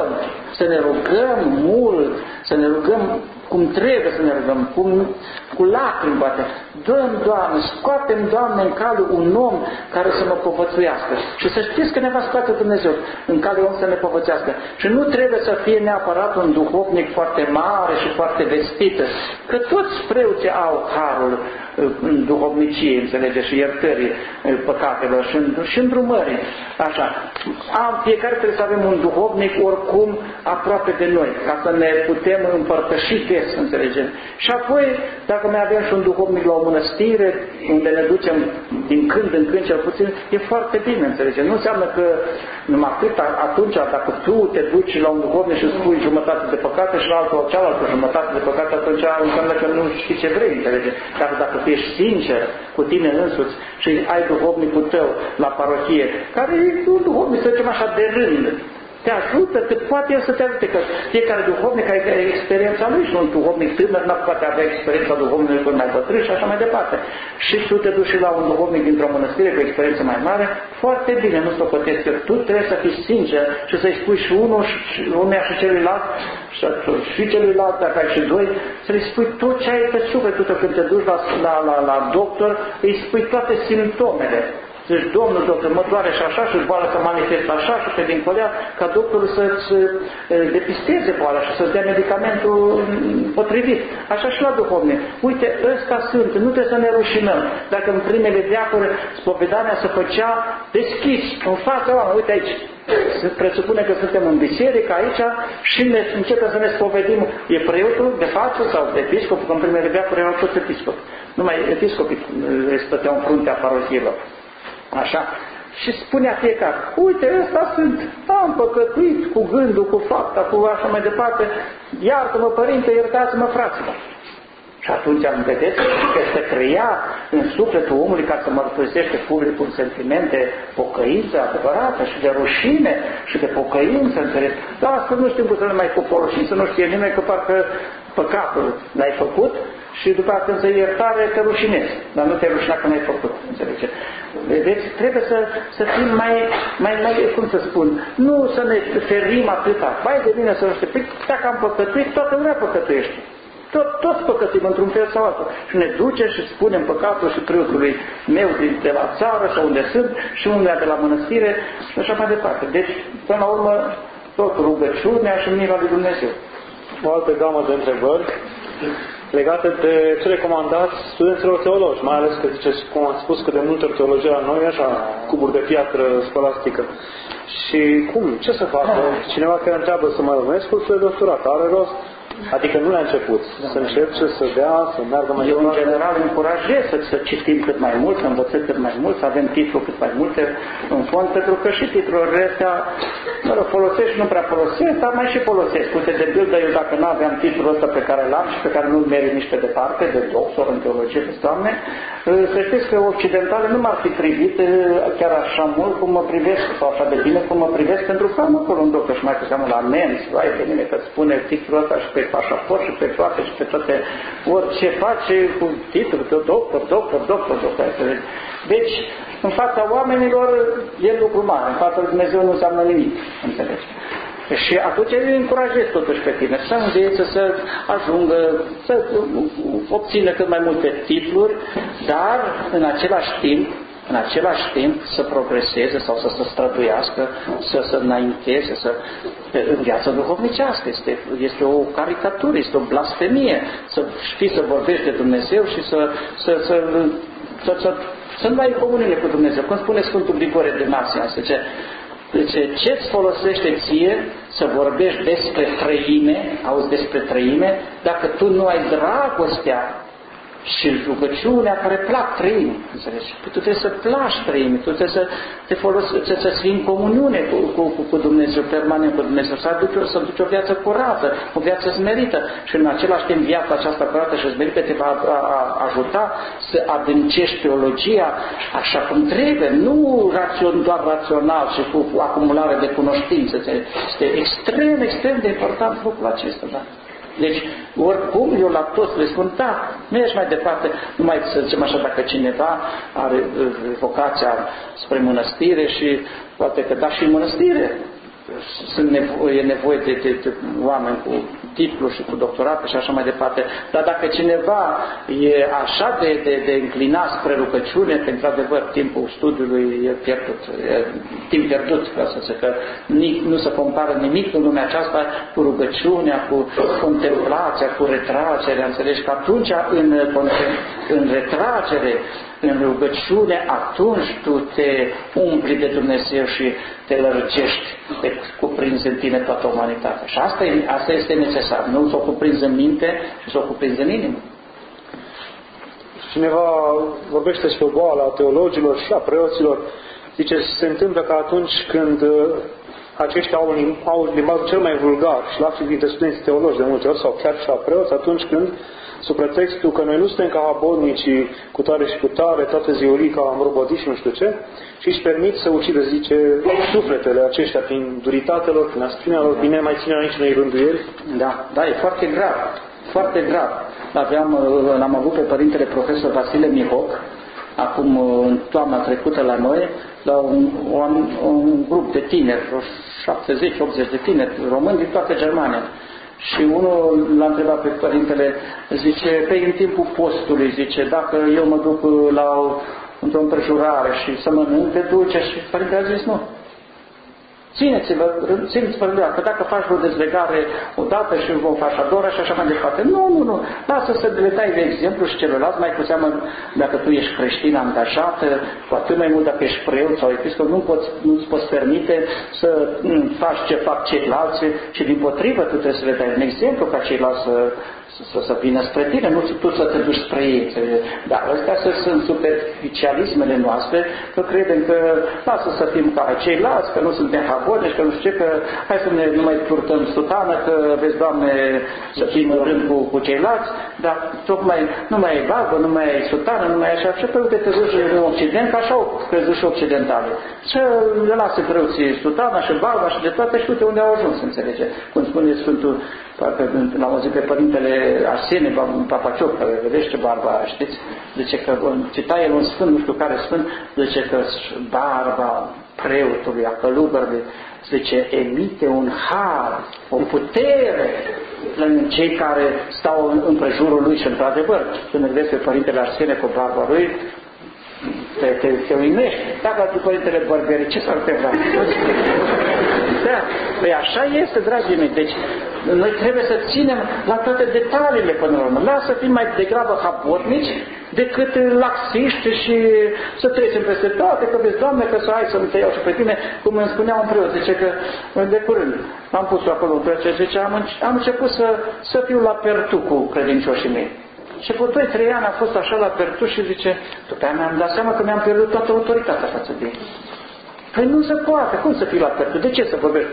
ne rugăm mult, să ne rugăm cum trebuie să ne rugăm, cu lacrimi, poate. Dă-mi, Doamne, scoatem, Doamne, în cale un om care să mă povățuiască. Și să știți că ne va scoate Dumnezeu în cale om să ne povățuiască. Și nu trebuie să fie neapărat un duhovnic foarte mare și foarte vestit, că toți preoții au harul în duhovnicie, înțelegeți, și iertării păcatelor și îndrumării. Așa. Fiecare trebuie să avem un duhovnic oricum aproape de noi, ca să ne putem împărtăși des, înțelegem. Și apoi, dacă mai avem și un duhovnic la o mănăstire, unde ne ducem din când în când cel puțin, e foarte bine, înțelegem. Nu înseamnă că numai atât, atunci, dacă tu te duci la un duhovnic și îți spui jumătate de păcate și la cealaltă jumătate de păcate, atunci înseamnă că nu știi ce vrei, înțelegem. Dar dacă tu ești sincer cu tine însuți și ai duhovnicul tău la parohie, care e un duhovnic, să zicem așa, de rând, te ajută cât poate el să te ajute, că fiecare duhovnic are experiența lui și un duhovnic tânăr nu poate avea experiența duhovnicului cu mai bătrân și așa mai departe. Și tu te duci la un duhovnic dintr-o mănăstire cu experiență mai mare, foarte bine, nu stopătesc, că tu trebuie să fii sincer și să-i spui și unul și uneia și celuilalt și celuilalt, dacă ai și doi, să-i spui tot ce ai pe suflet. Tu când te duci la doctor, îi spui toate simptomele. Zici, domnul doctor, mă doare și așa și boala se manifestă așa și pe dincolea, ca doctorul să-ți depisteze boala și să-ți dea medicamentul potrivit. Așa și la duhovnic. Uite, ăsta sunt, nu trebuie să ne rușinăm. Dacă în primele veacuri spovedania se făcea deschis, în fața oameni, uite aici, se presupune că suntem în biserică aici și începem să ne spovedim. E preotul de față sau episcopul, că în primele veacuri erau toți episcopi. Numai episcopii stăteau în fruntea parohiilor. Așa. Și spunea fiecare, uite, ăsta sunt, am păcătuit cu gândul, cu fapta, cu așa mai departe, iartă-mă, părinte, iertați-mă, fraților. Și atunci am vedeți că se crea în sufletul omului ca să mărturisește publicul sentimente, pocăință adevărată și de rușine și de pocăință, înțeles? Dar asta nu știm cum să ne mai folosim, să nu știe nimeni că parcă păcatul l-ai făcut și după aceea când se iertare te rușinezi, dar nu te rușina că n-ai făcut, înțelege? Deci trebuie să fim mai, cum să spun, nu să ne ferim atâta. Vai de mine să nu știu, dacă am păcătuit, toată lumea păcătuiește. Toți păcătuim într-un fel sau altul. Și ne ducem și spunem păcatul și preotului meu de la țară sau unde sunt și unde de la mănăstire și așa mai departe. Deci, până la urmă, tot rugăciunea și mila lui Dumnezeu. O altă gamă de întrebări legate de ce recomandați studenților teologi, mai ales că ziceți, cum am spus, că de multe ori teologia la noi e așa, cuburi de piatră scolastică. Și cum? Ce să facă? Cineva care întreabă să mai urmez cursul de doctorat, are rost? Adică nu la început, să încerce, să dea, să meargă mai departe. Eu, în general, încurajez să citim cât mai mult, să învățăm cât mai mult, să avem titluri cât mai multe în fond, pentru că și titlurile astea, folosești, nu prea folosesc, dar mai și folosesc. Uite, de pildă, eu dacă nu aveam titlul ăsta pe care l-am și pe care nu-l merit nici pe departe, de doctor în teologie, Doamne, să știți că occidentale nu m-ar fi privit chiar așa mult cum mă privesc, sau așa de bine cum mă privesc, pentru că am acolo un doctor și mai că seamă la menți, vai de mine că spune titlul ăsta și pe pașaport și pe toate și pe toate, orice face cu titlul de doctor. Deci, în fața oamenilor e lucru mare, în fața lui Dumnezeu nu înseamnă nimic, înțelegi? Și atunci îi încurajez totuși pe tine să învețe, să ajungă, să obțină cât mai multe titluri, dar în același timp să progreseze sau să se străduiască, să înainteze, în viața duhovnicească. Este o caricatură, este o blasfemie să știi să vorbești de Dumnezeu și să nu ai comuniune cu Dumnezeu. Cum spune Sfântul Grigore de Nasia, zice, ce-ți folosește ție să vorbești despre trăime, auzi despre trăime, dacă tu nu ai dragostea și rugăciunea care plac trăimii, înțelegi? Tu trebuie să placi trăimii, tu trebuie să te folosești, să fii în comuniune cu Dumnezeu, permanent cu Dumnezeu, să duci o viață curată, o viață smerită și în același timp viața aceasta curată și smerită te va ajuta să adâncești teologia așa cum trebuie, nu doar rațional și cu acumulare de cunoștințe. Este extrem de important lucrul acesta, da? Deci, oricum, eu la toți le spun, da, mergi mai departe, numai să zicem așa, dacă cineva are vocația spre mănăstire și poate că da și în mănăstire e nevoie de oameni cu titlu și cu doctorate și așa mai departe. Dar dacă cineva e așa de înclinat spre rugăciune, că într-adevăr timpul studiului e pierdut, timp pierdut, vreau să zic, că nu se compară nimic în lumea aceasta cu rugăciunea, cu contemplația, cu retragerea, înțelegi? Că atunci în retragere, în rugăciune, atunci tu te umpli de Dumnezeu și te lărgești, te cuprinzi în tine toată umanitatea. Și asta este necesar. Nu s-o cuprinzi în minte, ci s-o cuprinzi în inimă. Cineva vorbește despre boala teologilor și a preoților. Zice, se întâmplă că atunci când aceștia au limbajul cel mai vulgar și la astfel dintre studenți teologi de multe ori, sau chiar și la preoți, atunci când, sub pretextul că noi nu suntem ca abolnicii cu tare și cu tare, toată ziulica am robotit și nu știu ce, și își permit să ucidă, zice, sufletele aceștia prin duritatea prin asprina lor, bine mai ține aici unei rânduieli. Da, e foarte grav, foarte grav. L-am avut pe părintele profesor Vasile Mihoc, acum în toamna trecută la noi, la un grup de tineri, 70-80 de tineri români din toată Germania. Și unul l-a întrebat pe părintele, zice, pe în timpul postului, zice, dacă eu mă duc într-o împrejurare și să mănânc, te duce, și părintele a zis, nu. Țineți-vă că dacă faci vreo dezlegare odată și o faci a doua și așa mai departe. Nu. Lasă să le dai de exemplu și celălalt, mai cu seamă dacă tu ești creștin angajat, cu atât mai mult dacă ești preot sau episcop, nu-ți poți permite să faci ce fac ceilalți și dimpotrivă tu trebuie să le dai un exemplu ca ceilalți să vină spre tine, nu tu să te duci spre ei. Dar astea sunt superficialismele noastre, că credem că lasă să fim ca ceilalți, că nu suntem habonici, că nu știu ce, că hai să nu mai purtăm sutană, că vezi, Doamne, să fim în rând cu ceilalți, dar tocmai nu mai e barbă, nu mai e sutană, nu mai e așa, și pe uite te duci în Occident, că așa au crezut și occidentale. Și le lasă preoții sutana și barba și de toate și uite unde au ajuns, înțelege. Cum spune Sfântul, l-am auzit pe părintele Arsenie Papacioc, care vedește barba, știți? Zice că, cita el un sfânt, nu știu care sfânt, zice că barba preotului, a călugărului, zice, emite un har, o putere în cei care stau împrejurul lui și într-adevăr, când vezi pe părintele Arsenie cu barba lui, te uimești. Dacă ar fi părintele Bărberi, ce s-ar întâmpla? Da, păi așa este, dragii mei. Deci, noi trebuie să ținem la toate detaliile până la urmă. Lasă să fim mai degrabă habotnici decât laxiști și să trecem peste toate, că vezi, Doamne, că să ai să-mi te iau și pe tine, cum îmi spunea un preot, zice că de curând am pus acolo un preot, zice, am început să fiu la pertu cu credincioșii mei. Și pe 2-3 ani a fost așa la pertu și zice, după aia mi-am dat seama că mi-am pierdut toată autoritatea față de ei. Păi nu se poate, cum să fii la pertu? De ce să vorbești?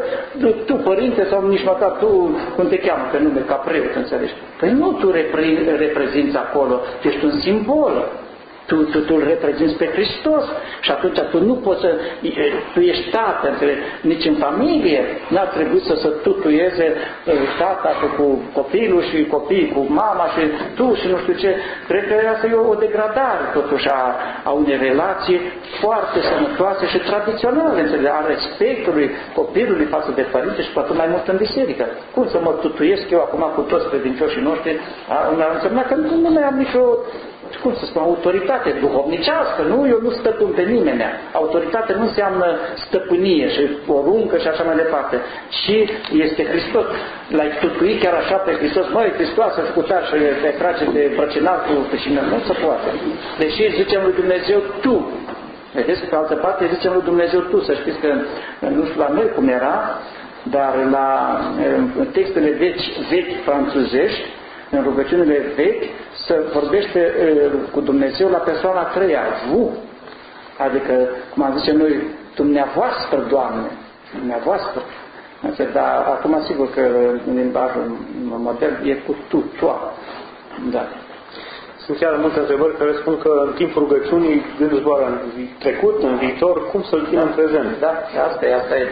Tu părinte sau nici măcar tu, cum te cheamă pe nume, ca preot, înțelegi? Păi nu tu reprezinți acolo, tu ești un simbol. Tu îl reprezinți pe Hristos și atunci tu nu poți să... Tu ești tată, nici în familie n-ar trebui să se tutuieze tata cu copilul și copiii cu mama și tu și nu știu ce. Cred că asta e o degradare totuși a unei relații foarte sănătoase și tradiționale, a respectului copilului față de părinte și poate mai mult în biserică. Cum să mă tutuiesc eu acum cu toți credincioșii noștri? Înseamnă că nu mai am nicio... cum să spun, autoritate duhovnicească, nu? Eu nu stăpân pe nimeni. Autoritate nu înseamnă stăpânie și poruncă și așa mai departe. Și este Hristos. L-ai tutuit chiar așa pe Hristos, măi, Hristos a făcut așa și te trage de brăcinar cu peșină. Nu se poate. Deși zicem lui Dumnezeu tu. Vedeți, pe altă parte zicem lui Dumnezeu tu. Să știți că, nu știu la noi cum era, dar la textele vechi franțuzești, în rugăciunile vechi, să vorbește cu Dumnezeu la persoana a treia, vu. Adică, cum am zice noi, dumneavoastră, Doamne, dumneavoastră. Dar acum, sigur că în limbajul modern e cu tu, toa. Da. Sunt chiar multe întrebări care spun că în timpul rugăciunii gânduși doar în trecut, în viitor, cum să-l ținem în prezent. Da, asta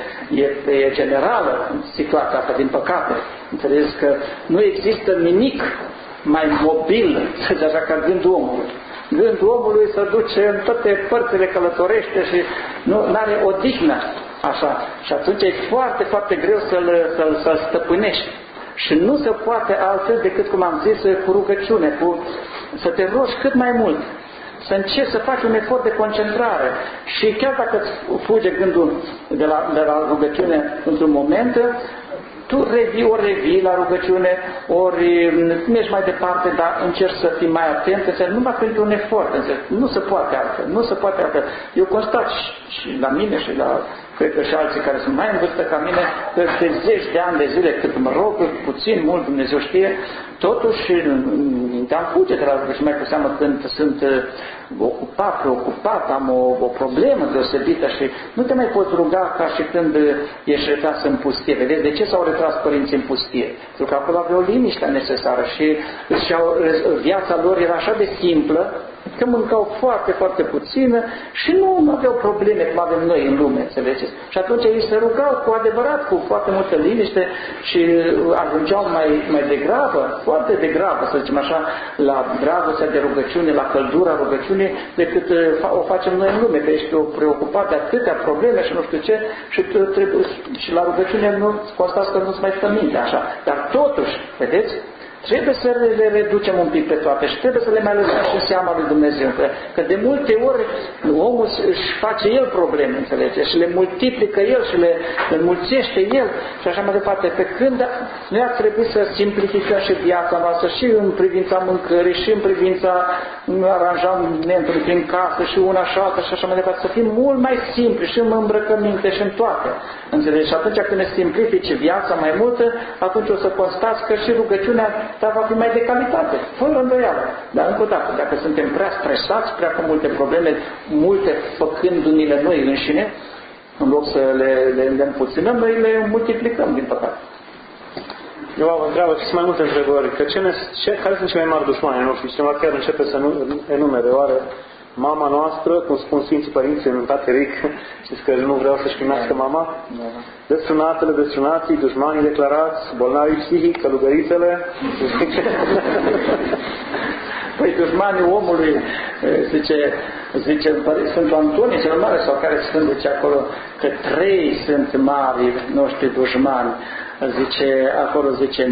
e generală situația asta, din păcate. Înțelegeți că nu există nimic mai mobil, să zic așa, ca gândul omului. Gândul omului se duce în toate părțile, călătorește și nu are odihnă. Așa. Și atunci e foarte, foarte greu să-l stăpânești. Și nu se poate altfel decât, cum am zis, cu rugăciune, să te rogi cât mai mult, să încerci să faci un efort de concentrare. Și chiar dacă îți fuge gândul de la rugăciune într-un moment, tu revii la rugăciune, ori mergi mai departe, dar încerci să fii mai atent, numai pentru un efort. Nu se poate altfel, nu se poate altfel. Eu constat și la mine și la, cred că și alții care sunt mai în vârstă ca mine, că de 10 de ani de zile, cât mă rog, puțin, mult, Dumnezeu știe, totuși te-am fuge de la rugăciune, mai cu seamă când sunt ocupat, preocupat, am o problemă deosebită și nu te mai poți ruga ca și când ești retras în pustie. Vedeți, de ce s-au retras părinții în pustie? Pentru că acolo aveau liniștea necesară și viața lor era așa de simplă că mâncau foarte, foarte puțină și nu aveau probleme cum avem noi în lume, înțelegeți? Și atunci ei se rugau cu adevărat, cu foarte multă liniște și ajungeau mai degrabă, foarte degrabă, să zicem așa, la dragostea de rugăciune, la căldura rugăciunii, decât o facem noi în lume, că ești preocupat de atâtea probleme și nu știu ce, și la rugăciune nu constați că nu-ți mai stă minte, așa. Dar totuși, vedeți, trebuie să le reducem un pic pe toate și trebuie să le mai lăsăm și seama lui Dumnezeu. Că de multe ori omul își face el probleme, înțelege? Și le multiplică el și le înmulțește el și așa mai departe. Pe când noi ar trebui să simplificăm și viața noastră și în privința mâncării și în privința aranjamentului prin casă și una și alta și așa mai departe. Să fim mult mai simpli și în îmbrăcăminte și în toate. Înțelegi? Și atunci când ne simplifice viața mai multă, atunci o să constați că și rugăciunea dar va fi mai de calitate, fără îndoială. Dar încă o dată, dacă suntem prea stresați, prea cu multe probleme, multe făcându-ni-le noi înșine, în loc să le împuținăm, noi le multiplicăm, din păcate. Eu vă întreabă și mai multe întrebări, că care sunt cei mai mari dușmani noștri? Cineva chiar începe să enumere, oare mama noastră, cum spun Sfinții Părinți în Tateric, știți că nu vreau să-și primească mama, destrunatele, destrunații, dușmanii declarați, bolnavii psihic, călugărițele. Păi dușmanii omului, zice Sfântul Antonie cel Mare, sau care Sfânt zice acolo, că 3 sunt mari noștri dușmani. Zice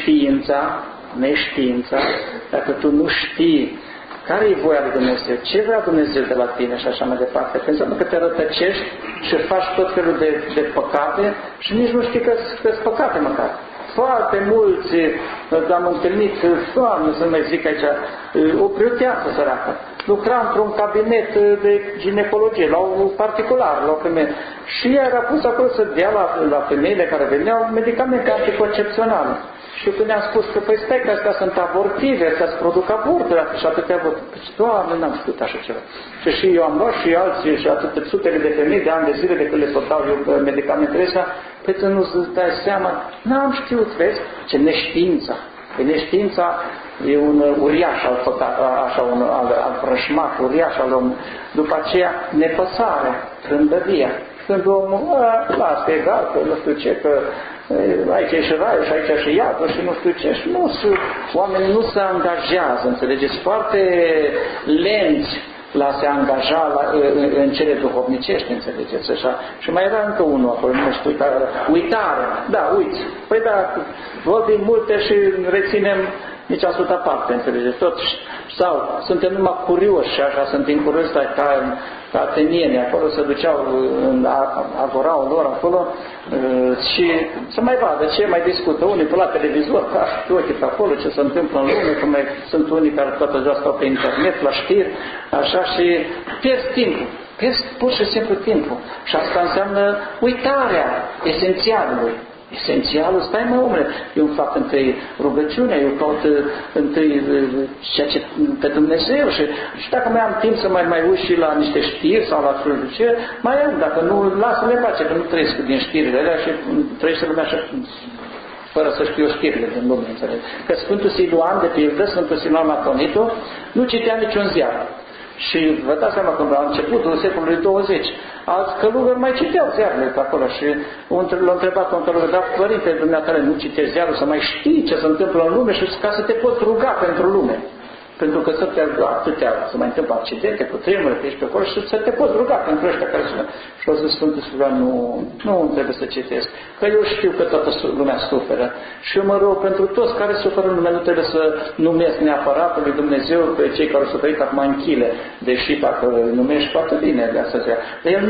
neștiința, dacă tu nu știi care e voia lui Dumnezeu, ce vrea Dumnezeu de la tine și așa mai departe. Că înseamnă că te rătăcești și faci tot felul de păcate și nici nu știi că sunt păcate măcar. Foarte mulți am întâlnit, Doamne, să mai zic aici, o preoteasă săracă. Lucra într-un cabinet de ginecologie, la un particular, la o femeie. Și ea era pus acolo să dea la femeile care veneau medicamente anticoncepționale. Și când ne-am spus că, păi stai că astea sunt abortive, astea îți produc aborturi, și atâtea aborturi. Păi, Doamne, n-am știut așa ceva. Și eu am luat și alții și atâtea sutele de femei de ani de zile de când le tot dau eu medicamentele astea, păi tu nu-ți dai seama, n-am știut, vezi, ce neștiința. Păi neștiința e un uriaș al vrășmac, uriaș al omului. După aceea, nepăsarea, trândăvia. Când omul, lasă, egal, că nu știu ce, că aici e și raiul și aici e și iadul și nu știu ce. Și oamenii nu se angajează, înțelegeți, foarte lenți la a se angaja în cele duhovnicești, înțelegeți așa. Și mai era încă unul acolo, nu știu, uitare. Da, uiți. Păi da, vorbim multe și reținem nici 100 parte, înțelegeți, tot. Sau suntem numai curioși și așa, suntem curioși ca atenienii, acolo se duceau, agorau lor acolo și să mai vadă ce mai discută unii pe la televizor, ca și ochii pe acolo, ce se întâmplă în lume, că mai sunt unii care toată ziua stau pe internet, la știri, așa, și pierzi timpul. Pierzi pur și simplu timpul. Și asta înseamnă uitarea esențialului. Esențialul, stai mă omule, eu îmi fac întâi rugăciunea, eu caut întâi ceea ce pe Dumnezeu și dacă mai am timp să mai uit și la niște știri sau la ce, mai am, dacă nu, lasă-le face, că nu trăiesc din știrile alea și trăiește lumea așa, fără să știu știrile din lume, înțeleg. Că Sfântul Siluan, de pildă, Sfântul Siluan Matonito, nu citea niciun ziar. Și vă dați seama că la începutul secolului 20 alți călugări mai citeau ziarele pe acolo și l-a întrebat un călugăr, dar părinte, dumneavoastră, nu citești ziarul să mai știi ce se întâmplă în lume și ca să te poți ruga pentru lume. Pentru că să mai întâmplă accidente cu tremure pe aici pe acolo și să te poți ruga pentru ăștia care sunt. Și o să Sfântul Siluan, nu trebuie să citesc. Că eu știu că toată lumea suferă. Și eu mă rog pentru toți care suferă în lume, nu trebuie să numesc neapărat lui Dumnezeu pe cei care au suferit acum în chile, deși dacă numești foarte bine de asta ziua. Dar el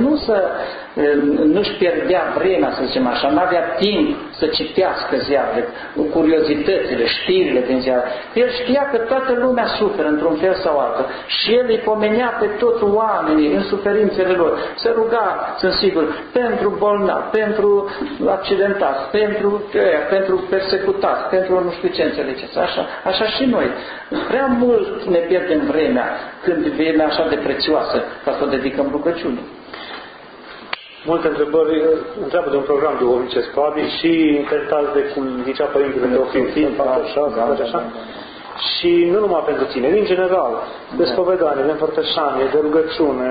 nu-și pierdea vremea, să zicem așa, n-avea timp să citească ziarele, curiozitățile, știrile din ziare. El știa că toată lumea suferă într-un fel sau altul și El îi pomenea pe toți oamenii în suferințele lor. Se ruga, sunt sigur, pentru bolnavi, pentru accidentați, pentru persecutați, pentru nu știu ce înțelegeți. Așa și noi. Prea mult ne pierdem vremea când vine așa de prețioasă ca să o dedicăm rugăciunii. Multe întrebări întreabă de un program duhovnicesc, probabil, și interpretați de, cum zicea Părintele Teofil, așa. Și nu numai pentru tine, în general, de spovedanie, de împărtășanie, de rugăciune.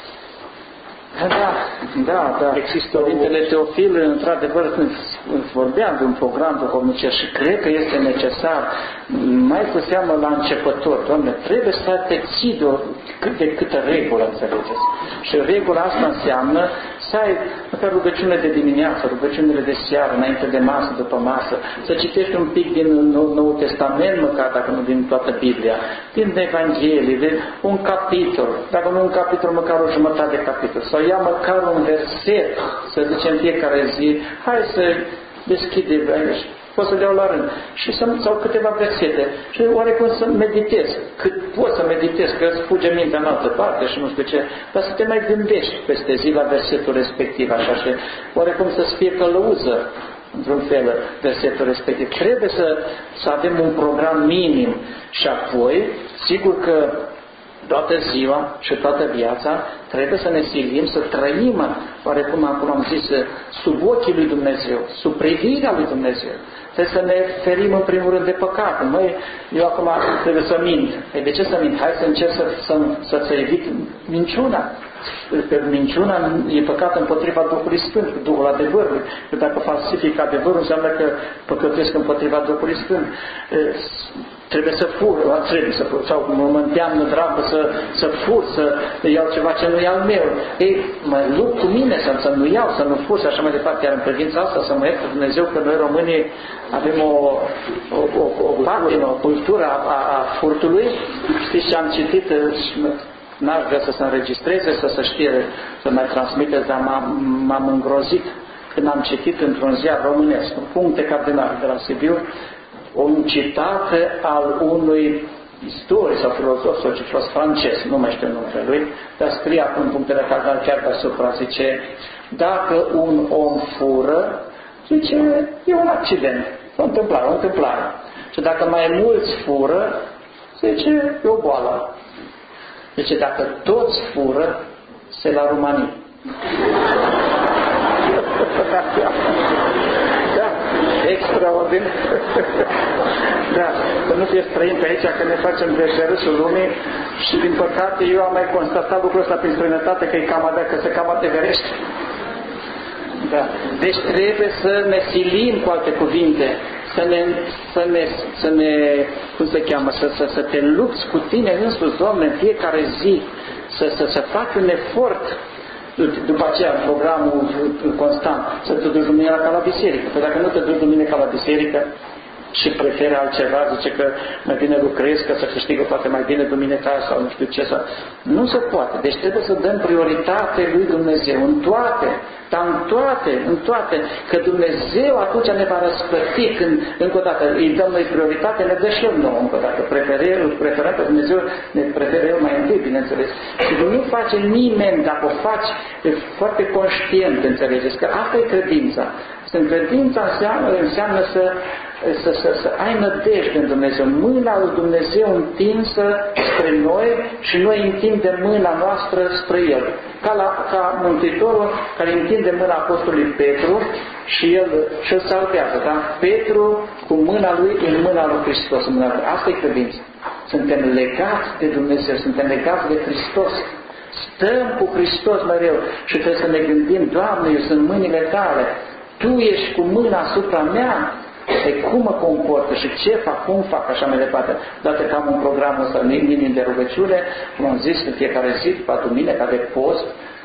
Da. Există Părintele Teofil, într-adevăr, când vorbeam de un program duhovnicesc și cred că este necesar, mai cu seamă la începător, Doamne, trebuie să te ții cât de câtă regulă, înțelegeți. Și regula asta înseamnă să ai măcar rugăciunile de dimineață, rugăciunile de seară, înainte de masă, după masă, să citești un pic din Noul Testament, măcar dacă nu din toată Biblia, din Evanghelie, de un capitol, dacă nu un capitol, măcar o jumătate de capitol, sau ia măcar un verset, să zicem fiecare zi, hai să deschidem aici, poți să le iau la rând, și sau câteva versete, și oarecum să meditezi, cât poți să meditezi, că îți fuge mintea în altă parte și nu știu ce, dar să te mai gândești peste zi la versetul respectiv, așa, și oarecum să-ți fie călăuză, într-un fel, versetul respectiv. Trebuie să avem un program minim și apoi, sigur că toată ziua și toată viața trebuie să ne silim, să trăim, oarecum acum am zis, sub ochii lui Dumnezeu, sub privirea lui Dumnezeu. Trebuie să ne ferim în primul rând de păcate. Eu acum trebuie să mint. De ce să mint? Hai să încerc să evit minciuna. Că minciuna e păcat împotriva Duhului Sfânt, Duhul adevărului. Că dacă falsific adevărul, înseamnă că păcătuiesc împotriva Duhului Sfânt. Trebuie să fur, sau mă înteamnă dragul să fur, să iau ceva ce nu e al meu. Ei, mă lupt cu mine să nu iau, să nu fur și așa mai departe. Iar în privința asta să mă ierte Dumnezeu că noi românii avem o patină, o cultură a furtului. Știți ce am citit? N-aș vrea să se înregistreze, să se știe, să mai transmiteți, dar m-am îngrozit când am citit într-un ziar românesc, Puncte Cardinale de la Sibiu, un citat al unui istoric sau filozof socios francez, nu mai știu numele lui, dar scrie acum în Punctele Cardinale chiar deasupra, zice, dacă un om fură, zice, e un accident, o întâmplare. Și dacă mai mulți fură, zice, e o boală. Deci dacă toți fură, se la România. Da, extraordinar. Da, să nu fie străin pe aici, că ne facem de râsul lumii și din păcate eu am mai constatat lucrul ăsta prin străinătate, că se cam adeverește. Da. Deci trebuie să ne silim, cu alte cuvinte, să te lupți cu tine însuți, Doamne, în fiecare zi, să faci un efort, după aceea, în programul constant, să te duci duminica ca la biserică. Pentru că dacă nu te duci duminica ca la biserică și preferi altceva, zice că mai bine lucrezi, că să câștigă poate mai bine duminica sau nu știu ce, nu se poate. Deci trebuie să dăm prioritate lui Dumnezeu în toate, dar în toate, că Dumnezeu atunci ne va răsplăti când, încă o dată, îi dăm noi prioritate, ne dă și El nouă, încă o dată. Preferăm pe Dumnezeu, ne preferă El mai întâi, bineînțeles. Și nu face nimeni, dacă o faci, e foarte conștient, înțelegeți, că asta e credința. Credința înseamnă să ai nădejde în Dumnezeu, mâna lui Dumnezeu întinsă spre noi și noi întindem mâna noastră spre El. Ca Mântuitorul care întinde mâna Apostolului Petru și îl salvează. Da? Petru cu mâna lui în mâna lui Hristos. Asta e credința. Suntem legați de Dumnezeu, suntem legați de Hristos. Stăm cu Hristos mereu și trebuie să ne gândim, Doamne, eu sunt mâinile Tale, Tu ești cu mâna asupra mea, de cum mă comportă și ce fac, cum fac, așa mai departe. Dată că am un program ăsta minim de rugăciune, cum am zis, în fiecare zi, după duminica de post,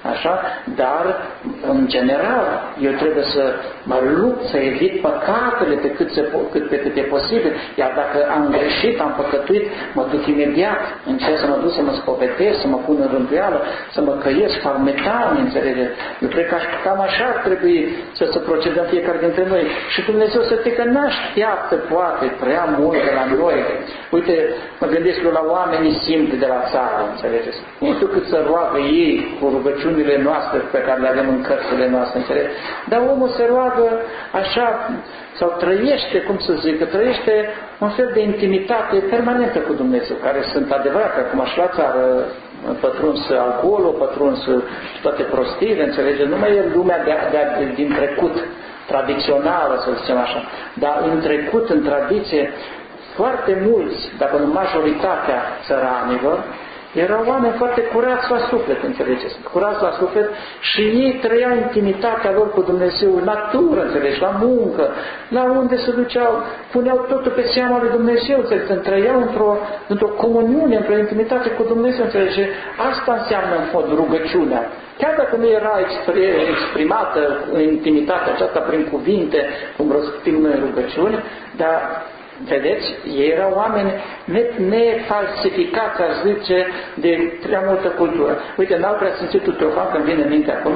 așa, dar în general eu trebuie să mă lupt, să evit păcatele pe cât e posibil, iar dacă am greșit, am păcătuit, mă duc imediat, încerc să mă duc să mă spovedesc, să mă pun în rânduială, să mă căiesc, fac metani, înțelegeți? Eu cred că cam așa ar trebui să procedăm fiecare dintre noi. Și Dumnezeu să fie că n-așteaptă poate prea mult de la noi. Uite, mă gândesc eu la oamenii simpli de la țară, înțelegeți? Nu știu cât să roagă ei cu rugăciunile noastre pe care le avem în cărțile noastre, înțelegeți? Dar omul se roagă așa, sau trăiește, cum să zic, trăiește un fel de intimitate permanentă cu Dumnezeu, care sunt adevărate, acum și la țară pătruns alcoolul, pătruns toate prostiile, înțelegeți? Nu mai e lumea din trecut, tradițională, să zicem așa, dar în trecut, în tradiție, foarte mulți, dacă nu majoritatea țăranilor, erau oameni foarte curați la suflet, înțelegeți? Curați la suflet și ei trăiau intimitatea lor cu Dumnezeu, în natură, înțelegi? La muncă, la unde se duceau, puneau totul pe seama lui Dumnezeu, înțelegi? Trăiau într-o comuniune, într-o intimitate cu Dumnezeu, înțelegi? Asta înseamnă în fond rugăciunea. Chiar dacă nu era exprimată intimitatea aceasta prin cuvinte, cum răstim noi rugăciuni, dar vedeți, ei erau oameni nefalsificați, aș zice, de prea multă cultură. Uite, în alt preasfințitul Teofan, când vine în minte acum,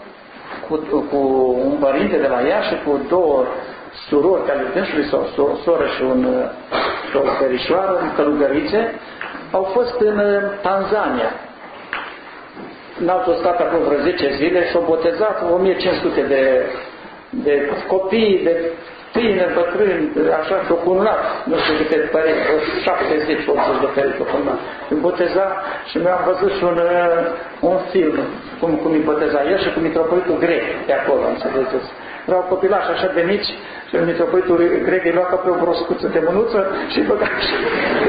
cu un părinte de la Iași și cu două surori ale dânsului, sau o soră și o verișoară, în călugărițe, au fost în Tanzania. N-au stat acolo vreo 10 zile și au botezat 1500 de copii, de tineri, bătrâni, așa, și-o cununat, nu știu câte păreți, 70-80 de păreți o cununat. Îmi boteza și mi-am văzut și un film, cum îi boteza el și cu mitropolitul grec de acolo, înțelegeți. Erau copilași așa de mici și mitropolitul grec îi lua ca pe o broscuță de mânuță și îi băga și...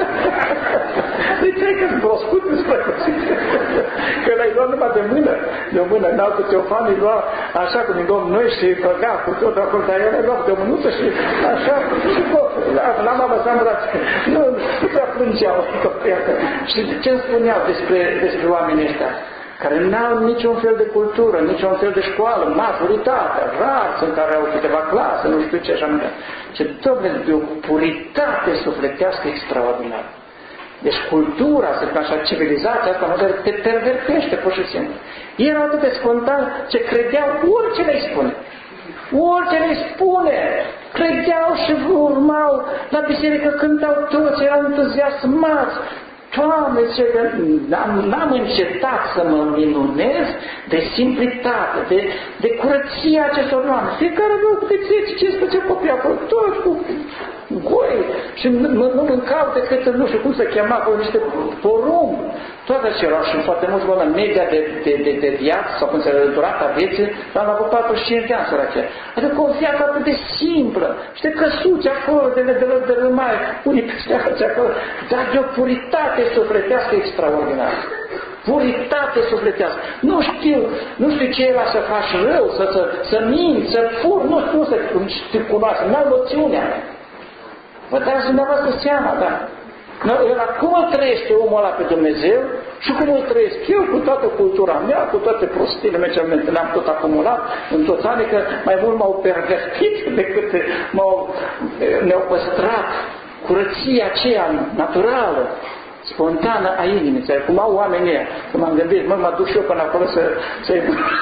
Îi trecă-ți broscuță spre că l-ai luat numai de o mână, în altul Teofan îi lua așa cum îi luăm noi și îi băga cu tot acolo, dar el îi lua de o mânuță și așa și tot, la mama s-a îmbrăt. Nu prea plângeau. Și ce-mi spuneau despre oamenii ăștia? Care n-au niciun fel de cultură, niciun fel de școală, majoritatea, rar sunt care au câteva clase, nu știu ce, așa minte. Ce Doamne, de o puritate sufletească extraordinară. Deci cultura, să zic așa, civilizația asta, te pervertește, pur și simplu. Ei erau atât de spontan ce credeau orice le spune. Orice le spune. Credeau și urmau la biserică, cântau toți, erau entuziasmați. Doamne, n-am încetat să mă minunez de simplitate, de curăția acestor oameni. Fiecare lucru de 10-15 copii acolo, toți cu goi și nu mâncau decât, nu știu cum se chema, cu niște porumb. Toate acestea erau și foarte mulți oameni, media de viață, sau când se rădurata vieții, l-am avut 45 de ani sărace. Adică o viață atât de simplă, niște căsuți acolo, de rămai, unii peste alții acolo, dar de o puritate sufletească extraordinară. Puritate sufletească. Nu știu ce era să faci rău, să minți, să furi, nu știu să te cunoască, n-am noțiunea. Vă dați dumneavoastră seama, da? Cum îl trăiește omul ăla pe Dumnezeu și cum îl trăiesc eu cu toată cultura mea, cu toate prostiile mele ce le-am tot acumulat în toți anii, că mai mult m-au pervertit decât ne-au păstrat curăția aceea naturală, spontană a inimii, cum au oamenii ăia. Când m-am gândit, mă duc și eu până acolo să-i...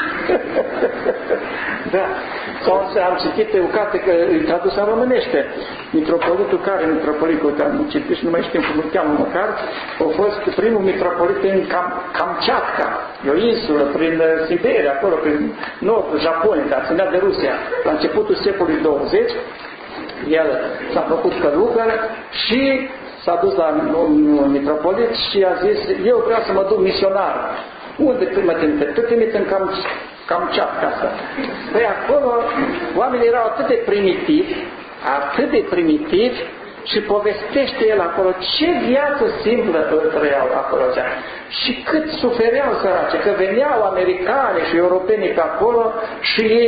Da. Sau am citit o carte că e tradusă în românește. Mitropolitul am citit și nu mai știm cum îl cheamă măcar, a fost primul mitropolit în Kamchatka, e o insulă prin Siberia, acolo, prin nordul Japoniei, dar ținea de Rusia. La începutul secolului 20, el s-a făcut călugăr și s-a dus la un mitropolit și a zis, eu vreau să mă duc misionar. Unde mă trimite? Te trimit în Kamchatka asta. Păi acolo oamenii erau atât de primitivi și povestește el acolo ce viață simplă trăiau acolo. Și cât sufereau sărace, că veneau americani și europenii pe acolo și ei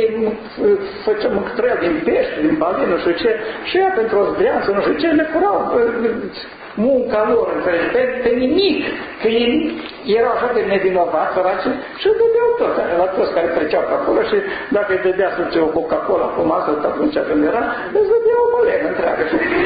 trăiau din pești, din baline, nu știu ce, și ea pentru o zdreanță, nu știu ce, le furau munca lor, pe nimic, că ei erau așa de nevinovați, săraci, și îl dădeau tot, la toți care treceau pe acolo și dacă îi dădea să ce o Coca-Cola pe masă, atunci când era, îți dădea o bălenă întreagă.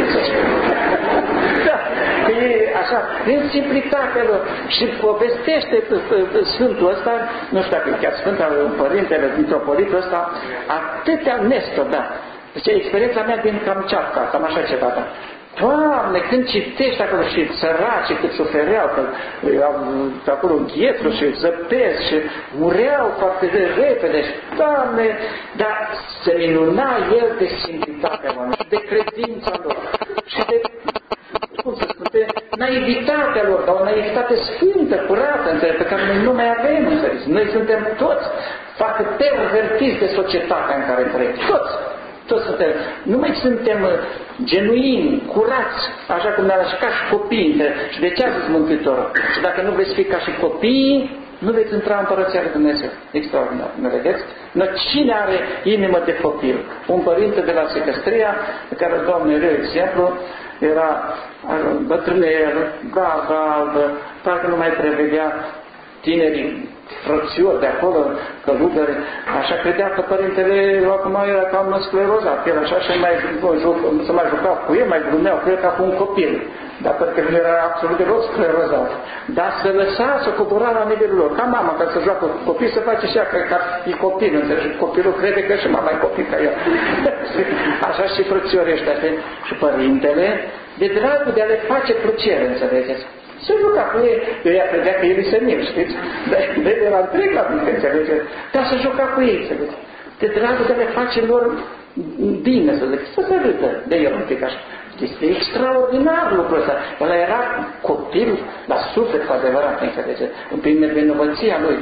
Da, că ei așa, din simplitatea lor. Și povestește Sfântul ăsta, nu știu dacă e chiar Sfânt, Părintele Mitropolitul ăsta, atâtea Nestor, da. Deci experiența mea din Kamchatka, cam așa ceva, da. Doamne, când citești acolo și săraci cât sufereau, că acolo ghețru și zăpesc și mureau foarte de repede, și, Doamne, dar se minuna el de simplitatea oamenilor, de credința lor și de, cum să spun, de naivitatea lor, dar o naivitate sfântă, curată, pe care noi nu mai avem, înțelegi. Noi suntem toți, parcă pervertiți de societatea în care trăim, toți suntem, nu mai suntem genuini, curați, așa cum ne-a ca și copiii. Și de ce a zis Mântuitorul? Și dacă nu veți fi ca și copiii, nu veți intra în Împărăția lui Dumnezeu. Extraordinar, nu vedeți? No, cine are inimă de copil? Un părinte de la Secăstria, pe care îl dau mereu exemplu, era bătrânel, barba albă, parcă nu mai prevedea tinerii frățiori de acolo, călugări, așa credea că părintele acum era cam sclerozat, el așa și nu se mai juca cu el, mai glumeau cu el ca cu un copil, dar pentru că el era absolut de rost sclerozat. Dar se lăsa să cobora la nivelul lor, ca mama, ca să joacă cu copii, să face și ea, cred că e copil, înțelegi? Copilul crede că și mama e copil ca el. Așa și frățiorii ăștia, și părintele, de dragul de a le face plăcere, înțelegeți? Se juca cu ei, eu ea credea că el e senil, știți? Dar el era întreg la mine, înțelegeți? Dar se juca cu ei, înțelegeți? De dragul de a le face lor bine, să zic, să se râdă de el un pic așa. Este extraordinar lucrul ăsta. El era copil la suflet cu adevărat, înțelegeți? Prin nevinovăția lui.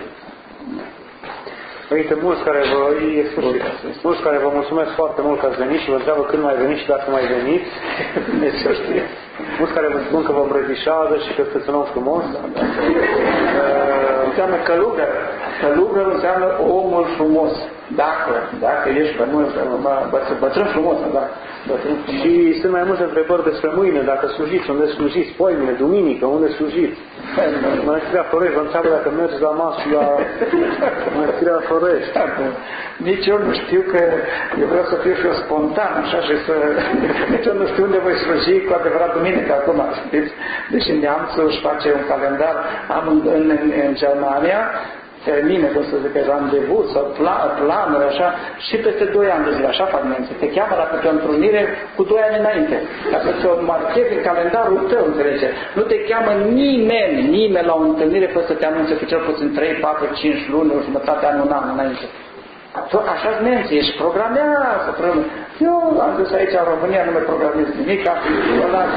Părinte, mulți care vă mulțumesc foarte mult că ați venit și vă întreabă când mai veniți și dacă mai veniți. Dumnezeu știe. Mulți care vă spun că vă îmbrățișează și că sunteți un om frumos. Înseamnă călugăr. Călugăr înseamnă omul frumos. Dacă ești bătrân frumos, da. Și sunt mai multe întrebări despre mâine, dacă slujiți, unde slujiți, poimine, duminică, unde slujiți. Mănăstirea Florești, vă întreabă dacă mergi la masă la Mănăstirea Florești. Nici eu nu știu, că eu vreau să fiu și eu spontan, așa, și să... Nici eu nu știu unde voi sluji cu adevărat duminică acum, știți? Deși neamțul își face un calendar, am în Germania, termine, cum să zic, randevou sau planuri, așa, și peste 2 ani de zile, așa fac nemții. Te cheamă la câte o întrunire cu 2 ani înainte, ca să ți-o marchezi în calendarul tău, înțelege. Nu te cheamă nimeni la o întâlnire fără să te anunțe cu cel puțin 3, 4, 5 luni, o jumătate de an, un an înainte. Așa-s nemții, ești programează. Eu am zis aici, în România, nu mai programez nimic, eu las.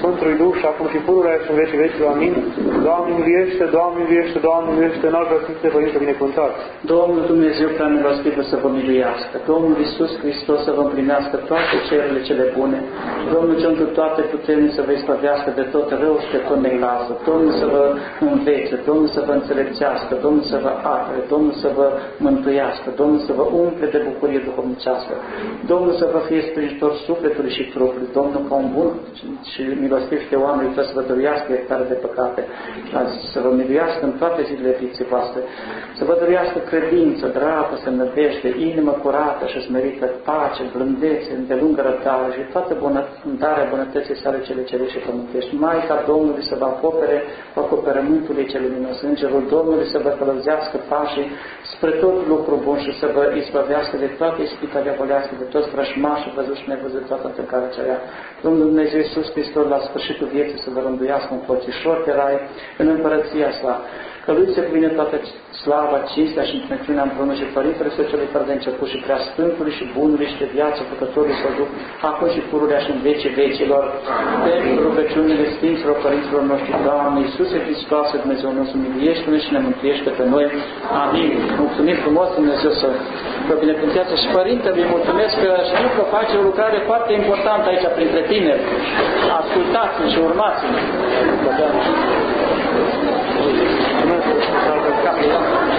Sfântului Duh și acum și pururea și în vecii vecilor. Amin. Doamne miliește, Doamne miliește, Doamne miliește, înalt Sfinte Părinte binecuvântat. Domnul Dumnezeu prea milostiv să vă miluiască. Domnul Iisus Hristos să vă împlinească toate cererile cele bune. Domnul cel cu toate puterile să vă izbăvească de tot rău și de tot necazul. Domnul să vă învețe, Domnul să vă înțelepțească, Domnul să vă apere, Domnul să vă mântuiască, Domnul să vă umple de bucurie duhovnicească, Domnul să vă fie sprijinitor sufletului și trupului, Domnul ca un bun și milostiv și de oameni să vă dăruiască iertare de păcate, să vă miluiască în toate zilele vieții voastre, să vă dăruiască credință, dragoste, nădejde, inimă curată și smerită, pace, blândețe, îndelungă răbdare și toată darea bunătății sale cele cerești și pământești. Maica Domnului să vă acopere cu acoperământului cel luminos, Îngerul Domnului să vă călăuzească pașii spre tot lucru bun și să vă izbăvească de toate ispita diavolească, de toți vrăjmașii văzuți și nevăzuți, toată întâlcarea cerea. Domnul Dumnezeu Iisus Hristos la sfârșitul vieții să vă rânduiască un pățișor de rai în împărăția sa, că Lui se cuvine toată slava, cinstea și înțelepciunea împreună și Părintele Său celui fără de început și prea Sfântului și Bunului și de viață Făcătorului Său Duh, acum și pururea și în vecii vecilor, pentru rugăciunile Sfinților Părinților noștri, Doamne Iisuse Hristoase, Dumnezeu nostru, miluiește-ne și ne mântuiește pe noi. Amin. Mulțumim frumos Dumnezeu să vă binecuvântează și Părintele, îi mulțumesc că știu că face o lucrare foarte importantă aici printre tineri. Ascultați-mi și urmați-mi. Mulțumesc.